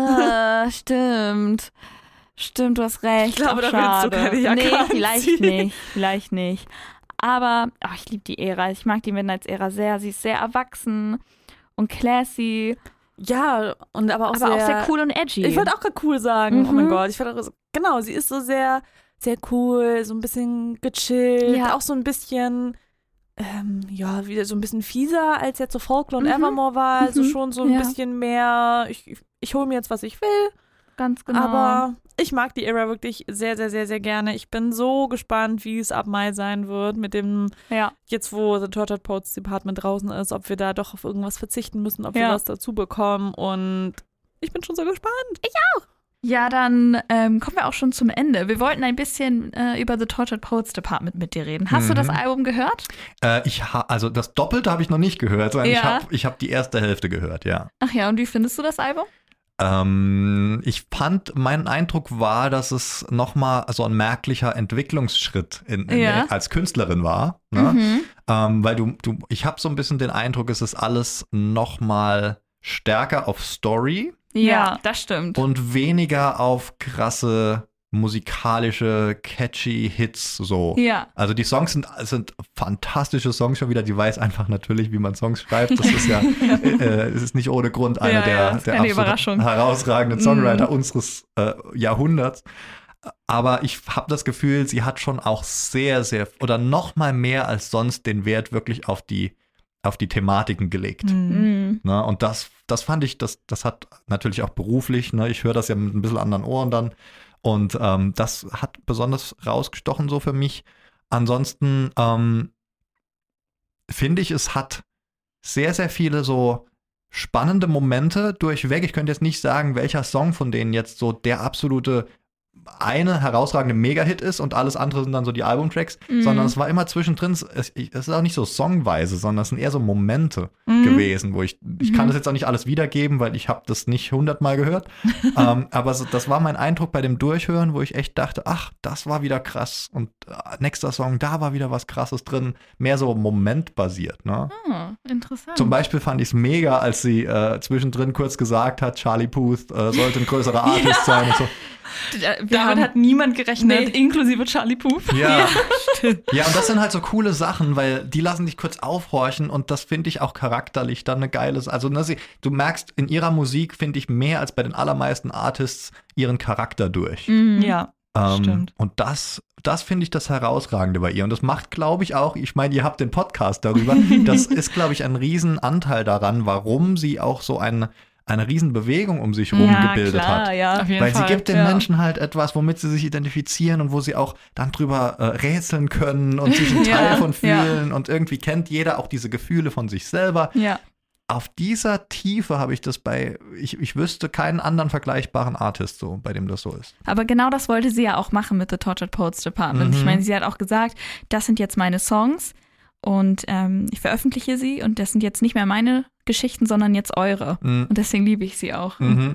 Stimmt. Stimmt, du hast recht. Ich glaube, Ach, da willst du keine Jacke Nee, vielleicht nicht. Aber ich liebe die Ära. Ich mag die Midnights-Ära sehr. Sie ist sehr erwachsen und classy. Ja, und aber auch sehr cool und edgy. Ich wollte auch gerade cool sagen. Oh mein Gott. Genau, sie ist so sehr, sehr cool, so ein bisschen gechillt, auch so ein bisschen, wieder so ein bisschen fieser, als jetzt so Folklore und Evermore war. Also schon so ein bisschen mehr, ich hole mir jetzt, was ich will. Ganz genau. Aber ich mag die Ära wirklich sehr, sehr, sehr, sehr gerne. Ich bin so gespannt, wie es ab Mai sein wird mit dem, jetzt wo The Tortured Poets Department draußen ist, ob wir da doch auf irgendwas verzichten müssen, ob wir was dazu bekommen. Und ich bin schon so gespannt. Ich auch. Ja, dann kommen wir auch schon zum Ende. Wir wollten ein bisschen über The Tortured Poets Department mit dir reden. Hast du das Album gehört? Also das Doppelte habe ich noch nicht gehört, sondern ich hab die erste Hälfte gehört, ja. Ach ja, und wie findest du das Album? Ich fand, mein Eindruck war, dass es nochmal so ein merklicher Entwicklungsschritt als Künstlerin war. Ne? Weil ich habe so ein bisschen den Eindruck, es ist alles nochmal stärker auf Story. Ja, das stimmt. Und weniger auf krasse musikalische, catchy Hits so. Ja. Also die Songs sind fantastische Songs schon wieder. Die weiß einfach natürlich, wie man Songs schreibt. Das ist ja, es ist nicht ohne Grund einer der absolut herausragenden Songwriter unseres Jahrhunderts. Aber ich habe das Gefühl, sie hat schon auch sehr, sehr, oder noch mal mehr als sonst den Wert wirklich auf die Thematiken gelegt. Ne? Und das fand ich, das hat natürlich auch beruflich, ne? Ich höre das ja mit ein bisschen anderen Ohren dann. Und das hat besonders rausgestochen so für mich. Ansonsten finde ich, es hat sehr, sehr viele so spannende Momente durchweg. Ich könnte jetzt nicht sagen, welcher Song von denen jetzt so der absolute eine herausragende Mega-Hit ist und alles andere sind dann so die Albumtracks, sondern es war immer zwischendrin, es ist auch nicht so songweise, sondern es sind eher so Momente gewesen, wo ich kann das jetzt auch nicht alles wiedergeben, weil ich habe das nicht 100-mal gehört, aber das war mein Eindruck bei dem Durchhören, wo ich echt dachte, ach, das war wieder krass und nächster Song, da war wieder was Krasses drin, mehr so momentbasiert. Ne? Interessant. Zum Beispiel fand ich es mega, als sie zwischendrin kurz gesagt hat, Charlie Puth sollte ein größerer Artist sein und so. Damit hat niemand gerechnet, inklusive Charlie Puth. Ja, ja, und das sind halt so coole Sachen, weil die lassen dich kurz aufhorchen und das finde ich auch charakterlich dann eine geile, also du merkst in ihrer Musik, finde ich, mehr als bei den allermeisten Artists ihren Charakter durch. Ja, stimmt. Und das finde ich das Herausragende bei ihr. Und das macht, glaube ich, auch, ich meine, ihr habt den Podcast darüber, das ist, glaube ich, ein Riesenanteil daran, warum sie auch so eine Riesenbewegung um sich rum gebildet hat. Ja, auf jeden Weil Fall. sie gibt den Menschen halt etwas, womit sie sich identifizieren und wo sie auch dann drüber rätseln können und sich ein Teil von fühlen. Und irgendwie kennt jeder auch diese Gefühle von sich selber. Ja. Auf dieser Tiefe habe ich das ich wüsste keinen anderen vergleichbaren Artist so, bei dem das so ist. Aber genau das wollte sie ja auch machen mit The Tortured Poets Department. Ich meine, sie hat auch gesagt, das sind jetzt meine Songs und ich veröffentliche sie und das sind jetzt nicht mehr meine Geschichten, sondern jetzt eure. Und deswegen liebe ich sie auch.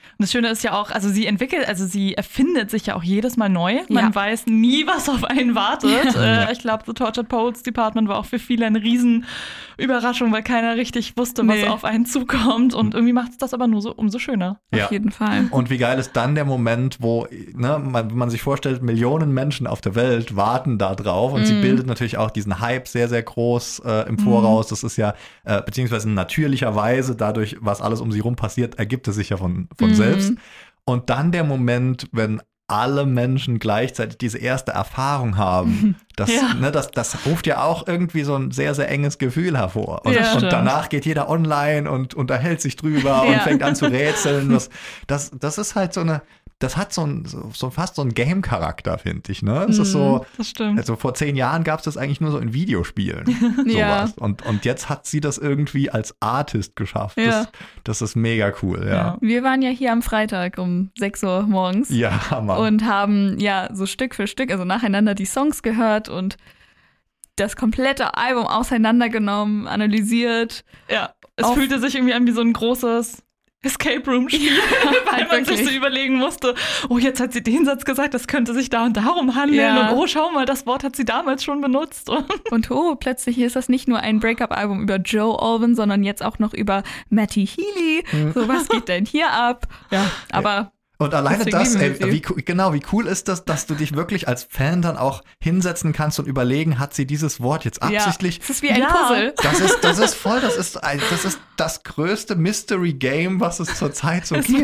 Und das Schöne ist ja auch, sie erfindet sich ja auch jedes Mal neu. Man weiß nie, was auf einen wartet. Ich glaube, The Tortured Poets Department war auch für viele eine Riesenüberraschung, weil keiner richtig wusste, was auf einen zukommt. Und irgendwie macht es das aber nur so umso schöner. Ja. Auf jeden Fall. Und wie geil ist dann der Moment, wo man sich vorstellt, Millionen Menschen auf der Welt warten da drauf. Und sie bildet natürlich auch diesen Hype sehr, sehr groß im Voraus. Das ist ja, beziehungsweise natürlicherweise, dadurch, was alles um sie rum passiert, ergibt es sich ja von selbst. Und dann der Moment, wenn alle Menschen gleichzeitig diese erste Erfahrung haben, das ruft ja auch irgendwie so ein sehr, sehr enges Gefühl hervor. Und danach geht jeder online und unterhält sich drüber und fängt an zu rätseln. Das ist halt das hat fast so einen Game-Charakter, finde ich. Ne? Das ist so, das stimmt. Also vor 10 Jahren gab es das eigentlich nur so in Videospielen. Sowas. Und jetzt hat sie das irgendwie als Artist geschafft. Das ist mega cool, ja. Wir waren ja hier am Freitag um 6 Uhr morgens. Ja, Hammer. Und haben so Stück für Stück, also nacheinander die Songs gehört und das komplette Album auseinandergenommen, analysiert. Ja, es fühlte sich irgendwie an wie so ein großes Escape Room Spiel, weil man sich so überlegen musste, jetzt hat sie den Satz gesagt, das könnte sich da und darum handeln und schau mal, das Wort hat sie damals schon benutzt. Und plötzlich ist das nicht nur ein Breakup-Album über Joe Alwyn, sondern jetzt auch noch über Matty Healy. So, was geht denn hier ab? Ja, aber... Und alleine das, wie cool ist das, dass du dich wirklich als Fan dann auch hinsetzen kannst und überlegen, hat sie dieses Wort jetzt absichtlich? Das ist wie ein Puzzle. Das ist voll, das ist das größte Mystery-Game, was es zurzeit so gibt.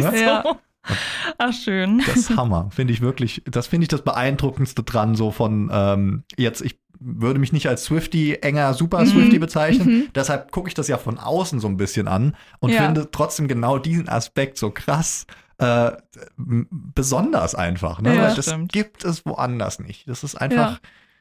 Ach, schön. Das ist Hammer, finde ich wirklich, das Beeindruckendste dran, so von ich würde mich nicht als enger Super Swiftie bezeichnen, deshalb gucke ich das ja von außen so ein bisschen an und finde trotzdem genau diesen Aspekt so krass, besonders einfach, ne? Weil das gibt es woanders nicht. Das ist einfach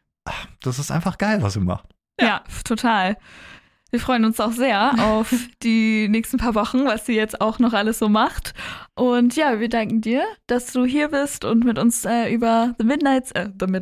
geil, was sie macht. Ja, total. Wir freuen uns auch sehr auf die nächsten paar Wochen, was sie jetzt auch noch alles so macht. Und ja, wir danken dir, dass du hier bist und mit uns über Midnights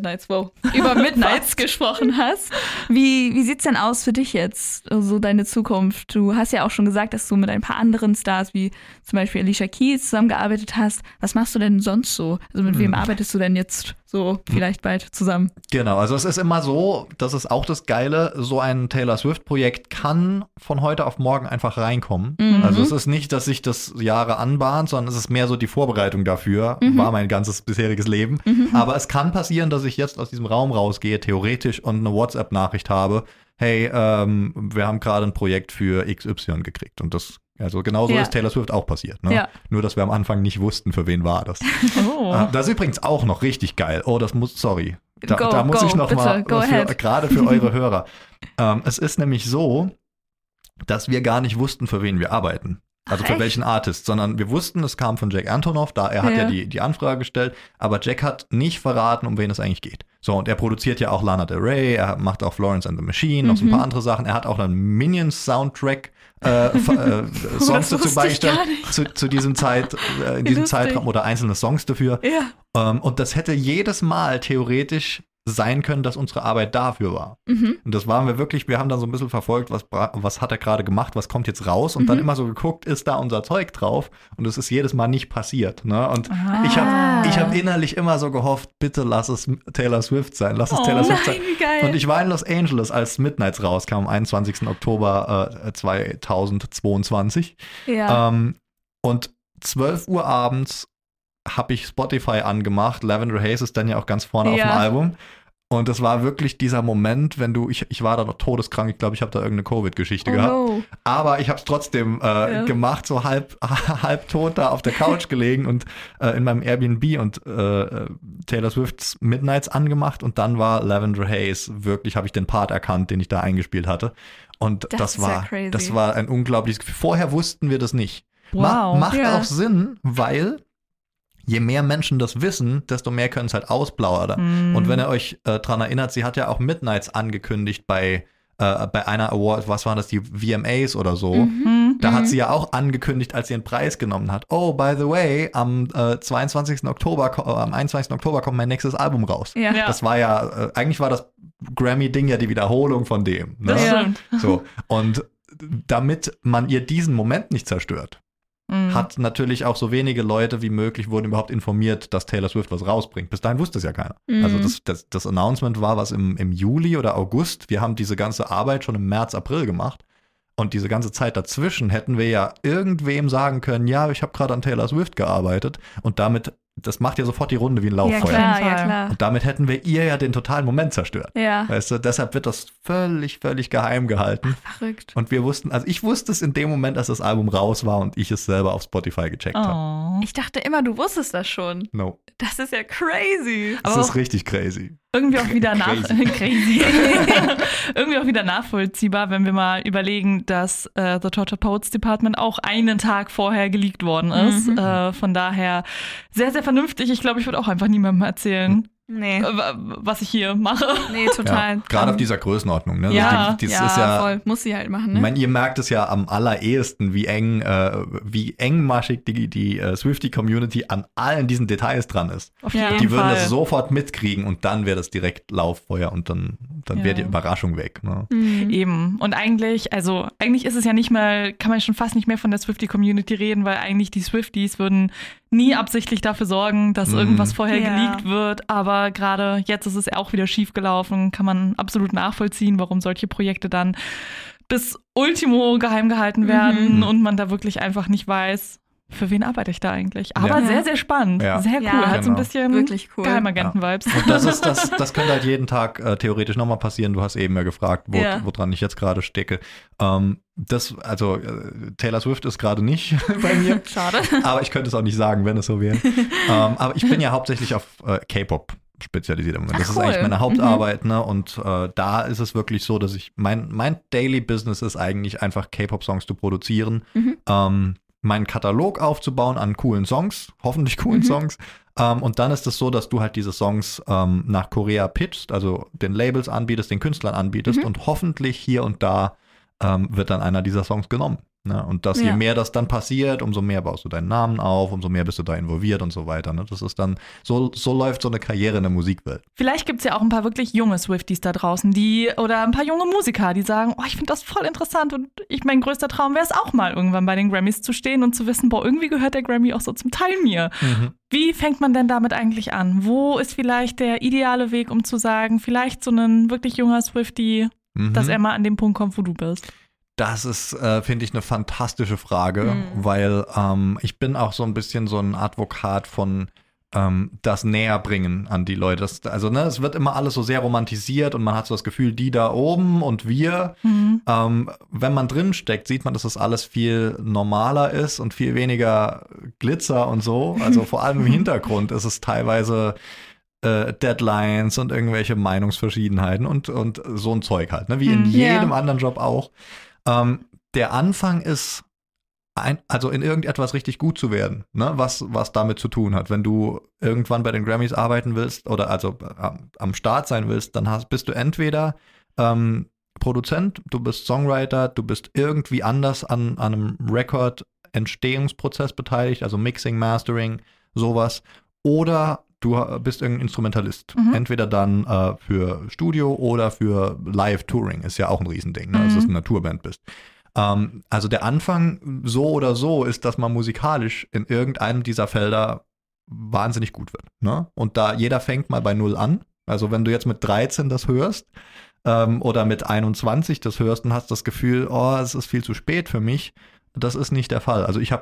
gesprochen hast. Wie sieht's denn aus für dich jetzt, so also deine Zukunft? Du hast ja auch schon gesagt, dass du mit ein paar anderen Stars, wie zum Beispiel Alicia Keys, zusammengearbeitet hast. Was machst du denn sonst so? Also mit wem arbeitest du denn jetzt so vielleicht bald zusammen? Genau, also es ist immer so, das ist auch das Geile, so ein Taylor Swift-Projekt kann von heute auf morgen einfach reinkommen. Also es ist nicht, dass sich das Jahre anbahnt, sondern es ist mehr so die Vorbereitung dafür, war mein ganzes bisheriges Leben. Aber es kann passieren, dass ich jetzt aus diesem Raum rausgehe, theoretisch, und eine WhatsApp-Nachricht habe, hey, wir haben gerade ein Projekt für XY gekriegt. Und das, also genauso ist Taylor Swift auch passiert. Ne? Ja. Nur, dass wir am Anfang nicht wussten, für wen war das. Das ist übrigens auch noch richtig geil. Da muss ich noch mal, gerade für eure Hörer. Es ist nämlich so, dass wir gar nicht wussten, für wen wir arbeiten. Also für welchen Artist, sondern wir wussten, es kam von Jack Antonoff, er hat ja die Anfrage gestellt, aber Jack hat nicht verraten, um wen es eigentlich geht. So, und er produziert ja auch Lana Del Rey, er macht auch Florence and the Machine, noch so ein paar andere Sachen. Er hat auch einen Minions-Soundtrack Songs dazu beigestellt zu diesem in diesem Zeitraum oder einzelne Songs dafür. Ja. Und das hätte jedes Mal theoretisch sein können, dass unsere Arbeit dafür war. Und das waren wir haben dann so ein bisschen verfolgt, was hat er gerade gemacht, was kommt jetzt raus und dann immer so geguckt, ist da unser Zeug drauf, und es ist jedes Mal nicht passiert. Ne? Und ich hab innerlich immer so gehofft, bitte lass es Taylor Swift sein, Taylor Swift sein. Wie geil. Und ich war in Los Angeles, als Midnights rauskam, am 21. Oktober 2022. Ja. Und 12 Uhr abends habe ich Spotify angemacht. Lavender Haze ist dann ja auch ganz vorne auf dem Album. Und das war wirklich dieser Moment, wenn ich war da noch todeskrank, ich glaube, ich habe da irgendeine Covid-Geschichte gehabt. No. Aber ich habe es trotzdem gemacht, so halb tot da auf der Couch gelegen und in meinem Airbnb und Taylor Swifts Midnights angemacht, und dann war Lavender Haze, wirklich habe ich den Part erkannt, den ich da eingespielt hatte. Und das war ein unglaubliches Gefühl. Vorher wussten wir das nicht. Wow. Macht auch Sinn, weil je mehr Menschen das wissen, desto mehr können es halt ausplaudern. Und wenn ihr euch dran erinnert, sie hat ja auch Midnights angekündigt bei einer Award, was waren das, die VMAs oder so. Da hat sie ja auch angekündigt, als sie einen Preis genommen hat. Oh, by the way, am 21. Oktober kommt mein nächstes Album raus. Ja. Das war ja, eigentlich war das Grammy-Ding ja die Wiederholung von dem. Ne? Das stimmt. So. Und damit man ihr diesen Moment nicht zerstört, hat natürlich auch so wenige Leute wie möglich wurden überhaupt informiert, dass Taylor Swift was rausbringt. Bis dahin wusste es ja keiner. Also das Announcement war was im Juli oder August. Wir haben diese ganze Arbeit schon im März, April gemacht. Und diese ganze Zeit dazwischen hätten wir ja irgendwem sagen können, ja, ich habe gerade an Taylor Swift gearbeitet. Und damit, das macht ja sofort die Runde wie ein Lauffeuer. Ja, klar. Und damit hätten wir ihr ja den totalen Moment zerstört. Ja. Weißt du, deshalb wird das völlig geheim gehalten. Verrückt. Und wir wussten, also ich wusste es in dem Moment, dass das Album raus war und ich es selber auf Spotify gecheckt habe. Ich dachte immer, du wusstest das schon. No. Das ist ja crazy. Das ist richtig crazy. Irgendwie auch wieder Crazy. Irgendwie auch wieder nachvollziehbar, wenn wir mal überlegen, dass The Tortured Poets Department auch einen Tag vorher geleakt worden ist. Von daher sehr, sehr vernünftig. Ich glaube, ich würde auch einfach niemandem erzählen, was ich hier mache. Nee, total. Ja, gerade auf dieser Größenordnung. Ne? Ja, das ist ja voll. Muss sie halt machen. Ne? Ich meine, ihr merkt es ja am allerersten, wie engmaschig die Swiftie-Community an allen diesen Details dran ist. Auf jeden Die würden Fall. das sofort mitkriegen und dann wäre das direkt Lauffeuer und dann wäre die Überraschung weg. Ne? Eben. Und eigentlich ist es ja nicht mal, kann man schon fast nicht mehr von der Swiftie-Community reden, weil eigentlich die Swifties würden nie absichtlich dafür sorgen, dass irgendwas vorher geleakt wird. Aber gerade jetzt ist es auch wieder schief gelaufen. Kann man absolut nachvollziehen, warum solche Projekte dann bis Ultimo geheim gehalten werden und man da wirklich einfach nicht weiß, für wen arbeite ich da eigentlich. Aber sehr, sehr spannend. Ja. Sehr cool. Ja, Hat so ein genau. bisschen Wirklich cool. Geheimagenten-Vibes. Und das könnte halt jeden Tag theoretisch nochmal passieren. Du hast eben ja gefragt, woran ich jetzt gerade stecke. Taylor Swift ist gerade nicht bei mir. Schade. Aber ich könnte es auch nicht sagen, wenn es so wäre. Aber ich bin ja hauptsächlich auf K-Pop spezialisiert im Moment. Das ist eigentlich meine Hauptarbeit, ne? Und da ist es wirklich so, dass mein Daily Business ist eigentlich einfach K-Pop-Songs zu produzieren, meinen Katalog aufzubauen an coolen Songs, hoffentlich coolen Songs. Und dann ist es so, dass du halt diese Songs nach Korea pitchst, also den Labels anbietest, den Künstlern anbietest und hoffentlich hier und da wird dann einer dieser Songs genommen. Ne? Und je mehr das dann passiert, umso mehr baust du deinen Namen auf, umso mehr bist du da involviert und so weiter. Ne? Das ist dann, so läuft so eine Karriere in der Musikwelt. Vielleicht gibt es ja auch ein paar wirklich junge Swifties da draußen, oder ein paar junge Musiker, die sagen, ich finde das voll interessant und mein größter Traum wäre es auch mal irgendwann bei den Grammys zu stehen und zu wissen, irgendwie gehört der Grammy auch so zum Teil mir. Wie fängt man denn damit eigentlich an? Wo ist vielleicht der ideale Weg, um zu sagen, vielleicht so ein wirklich junger Swiftie, dass er mal an dem Punkt kommt, wo du bist? Das ist, finde ich, eine fantastische Frage, weil ich bin auch so ein bisschen so ein Advokat von das Näherbringen an die Leute. Es wird immer alles so sehr romantisiert und man hat so das Gefühl, die da oben und wir. Wenn man drin steckt, sieht man, dass das alles viel normaler ist und viel weniger Glitzer und so. Also vor allem im Hintergrund ist es teilweise Deadlines und irgendwelche Meinungsverschiedenheiten und so ein Zeug halt, ne? Wie in jedem anderen Job auch. Der Anfang ist, in irgendetwas richtig gut zu werden, ne? Was damit zu tun hat. Wenn du irgendwann bei den Grammys arbeiten willst oder am Start sein willst, dann bist du entweder Produzent, du bist Songwriter, du bist irgendwie anders an einem Record-Entstehungsprozess beteiligt, also Mixing, Mastering, sowas, oder du bist irgendein Instrumentalist. Entweder dann für Studio oder für Live-Touring. Ist ja auch ein Riesending, ne? Dass du eine Tourband bist. Also der Anfang so oder so ist, dass man musikalisch in irgendeinem dieser Felder wahnsinnig gut wird. Ne? Und da jeder fängt mal bei 0 an. Also wenn du jetzt mit 13 das hörst oder mit 21 das hörst und hast das Gefühl, es ist viel zu spät für mich, das ist nicht der Fall. Also ich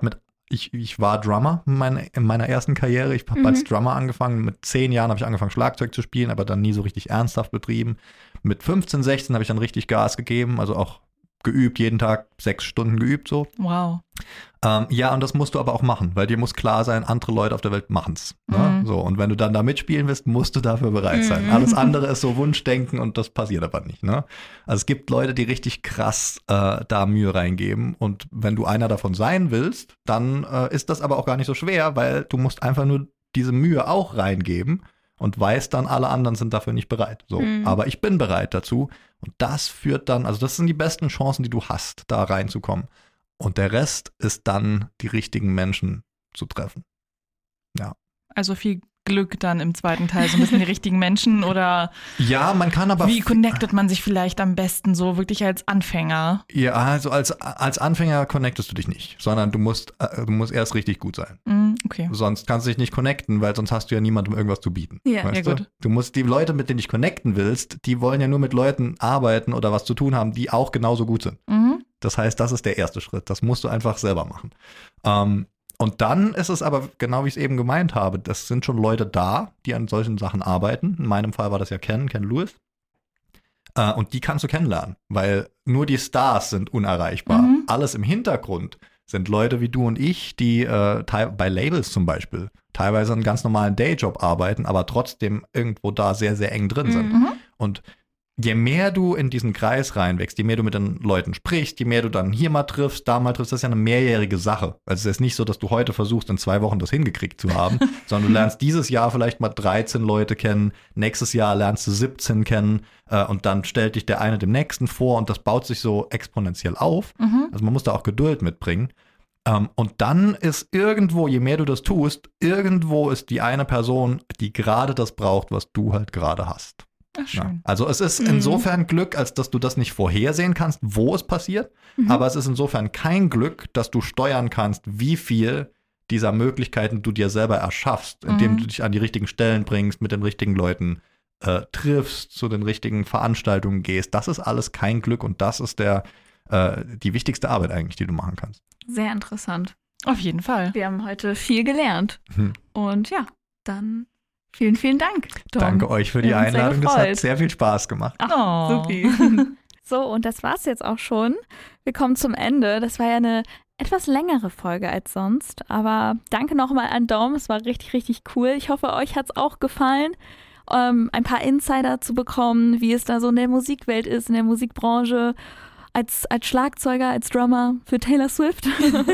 war Drummer in meiner ersten Karriere. Ich habe als Drummer angefangen. Mit 10 Jahren habe ich angefangen, Schlagzeug zu spielen, aber dann nie so richtig ernsthaft betrieben. Mit 15, 16 habe ich dann richtig Gas gegeben, also auch geübt, jeden Tag 6 Stunden geübt so. Wow. Und das musst du aber auch machen, weil dir muss klar sein, andere Leute auf der Welt machen's. Ne? So, und wenn du dann da mitspielen willst, musst du dafür bereit sein. Alles andere ist so Wunschdenken und das passiert aber nicht. Ne? Also es gibt Leute, die richtig krass da Mühe reingeben und wenn du einer davon sein willst, dann ist das aber auch gar nicht so schwer, weil du musst einfach nur diese Mühe auch reingeben und weißt dann, alle anderen sind dafür nicht bereit. So, aber ich bin bereit dazu und das führt dann, also das sind die besten Chancen, die du hast, da reinzukommen. Und der Rest ist dann, die richtigen Menschen zu treffen. Ja. Also viel Glück dann im zweiten Teil, so ein bisschen die richtigen Menschen oder ja, man kann aber wie connectet man sich vielleicht am besten so wirklich als Anfänger? Ja, also als Anfänger connectest du dich nicht, sondern du musst erst richtig gut sein. Okay. Sonst kannst du dich nicht connecten, weil sonst hast du ja niemandem irgendwas zu bieten. Ja, weißt ja, du? gut. Du musst die Leute, mit denen du dich connecten willst, die wollen ja nur mit Leuten arbeiten oder was zu tun haben, die auch genauso gut sind. Das heißt, das ist der erste Schritt. Das musst du einfach selber machen. Und dann ist es aber, genau wie ich es eben gemeint habe, das sind schon Leute da, die an solchen Sachen arbeiten. In meinem Fall war das ja Ken Lewis. Und die kannst du kennenlernen, weil nur die Stars sind unerreichbar. Alles im Hintergrund sind Leute wie du und ich, die bei Labels zum Beispiel teilweise einen ganz normalen Dayjob arbeiten, aber trotzdem irgendwo da sehr, sehr eng drin sind. Und je mehr du in diesen Kreis reinwächst, je mehr du mit den Leuten sprichst, je mehr du dann hier mal triffst, da mal triffst, das ist ja eine mehrjährige Sache. Also es ist nicht so, dass du heute versuchst, in 2 Wochen das hingekriegt zu haben, sondern du lernst dieses Jahr vielleicht mal 13 Leute kennen, nächstes Jahr lernst du 17 kennen und dann stellt dich der eine dem nächsten vor und das baut sich so exponentiell auf. Also man muss da auch Geduld mitbringen. Und dann ist irgendwo, je mehr du das tust, irgendwo ist die eine Person, die gerade das braucht, was du halt gerade hast. Ach, schön. Ja. Also es ist insofern Glück, als dass du das nicht vorhersehen kannst, wo es passiert. Aber es ist insofern kein Glück, dass du steuern kannst, wie viel dieser Möglichkeiten du dir selber erschaffst, indem du dich an die richtigen Stellen bringst, mit den richtigen Leuten triffst, zu den richtigen Veranstaltungen gehst. Das ist alles kein Glück und das ist die wichtigste Arbeit eigentlich, die du machen kannst. Sehr interessant. Auf jeden Fall. Wir haben heute viel gelernt. Und ja, dann vielen, vielen Dank, Tom. Danke euch für die Wir haben uns sehr Einladung. Das gefreut. hat sehr viel Spaß gemacht. Ach, supi. So, und das war's jetzt auch schon. Wir kommen zum Ende. Das war ja eine etwas längere Folge als sonst. Aber danke nochmal an Dom. Es war richtig, richtig cool. Ich hoffe, euch hat's auch gefallen, ein paar Insider zu bekommen, wie es da so in der Musikwelt ist, in der Musikbranche, als Schlagzeuger, als Drummer für Taylor Swift.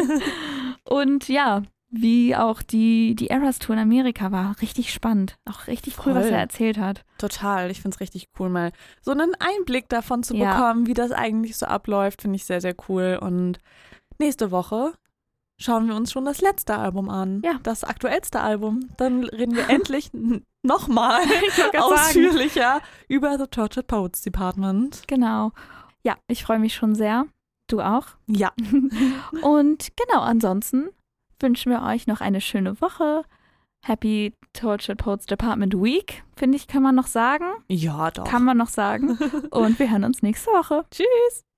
Und ja, wie auch die Eras Tour in Amerika war. Richtig spannend. Auch richtig cool, was er erzählt hat. Total. Ich finde es richtig cool, mal so einen Einblick davon zu bekommen, wie das eigentlich so abläuft. Finde ich sehr, sehr cool. Und nächste Woche schauen wir uns schon das letzte Album an. Ja. Das aktuellste Album. Dann reden wir endlich nochmal ausführlicher über The Tortured Poets Department. Genau. Ja, ich freue mich schon sehr. Du auch? Ja. Und genau, ansonsten wünschen wir euch noch eine schöne Woche. Happy Tortured Poets Department Week, finde ich, kann man noch sagen. Ja, doch. Kann man noch sagen. Und wir hören uns nächste Woche. Tschüss.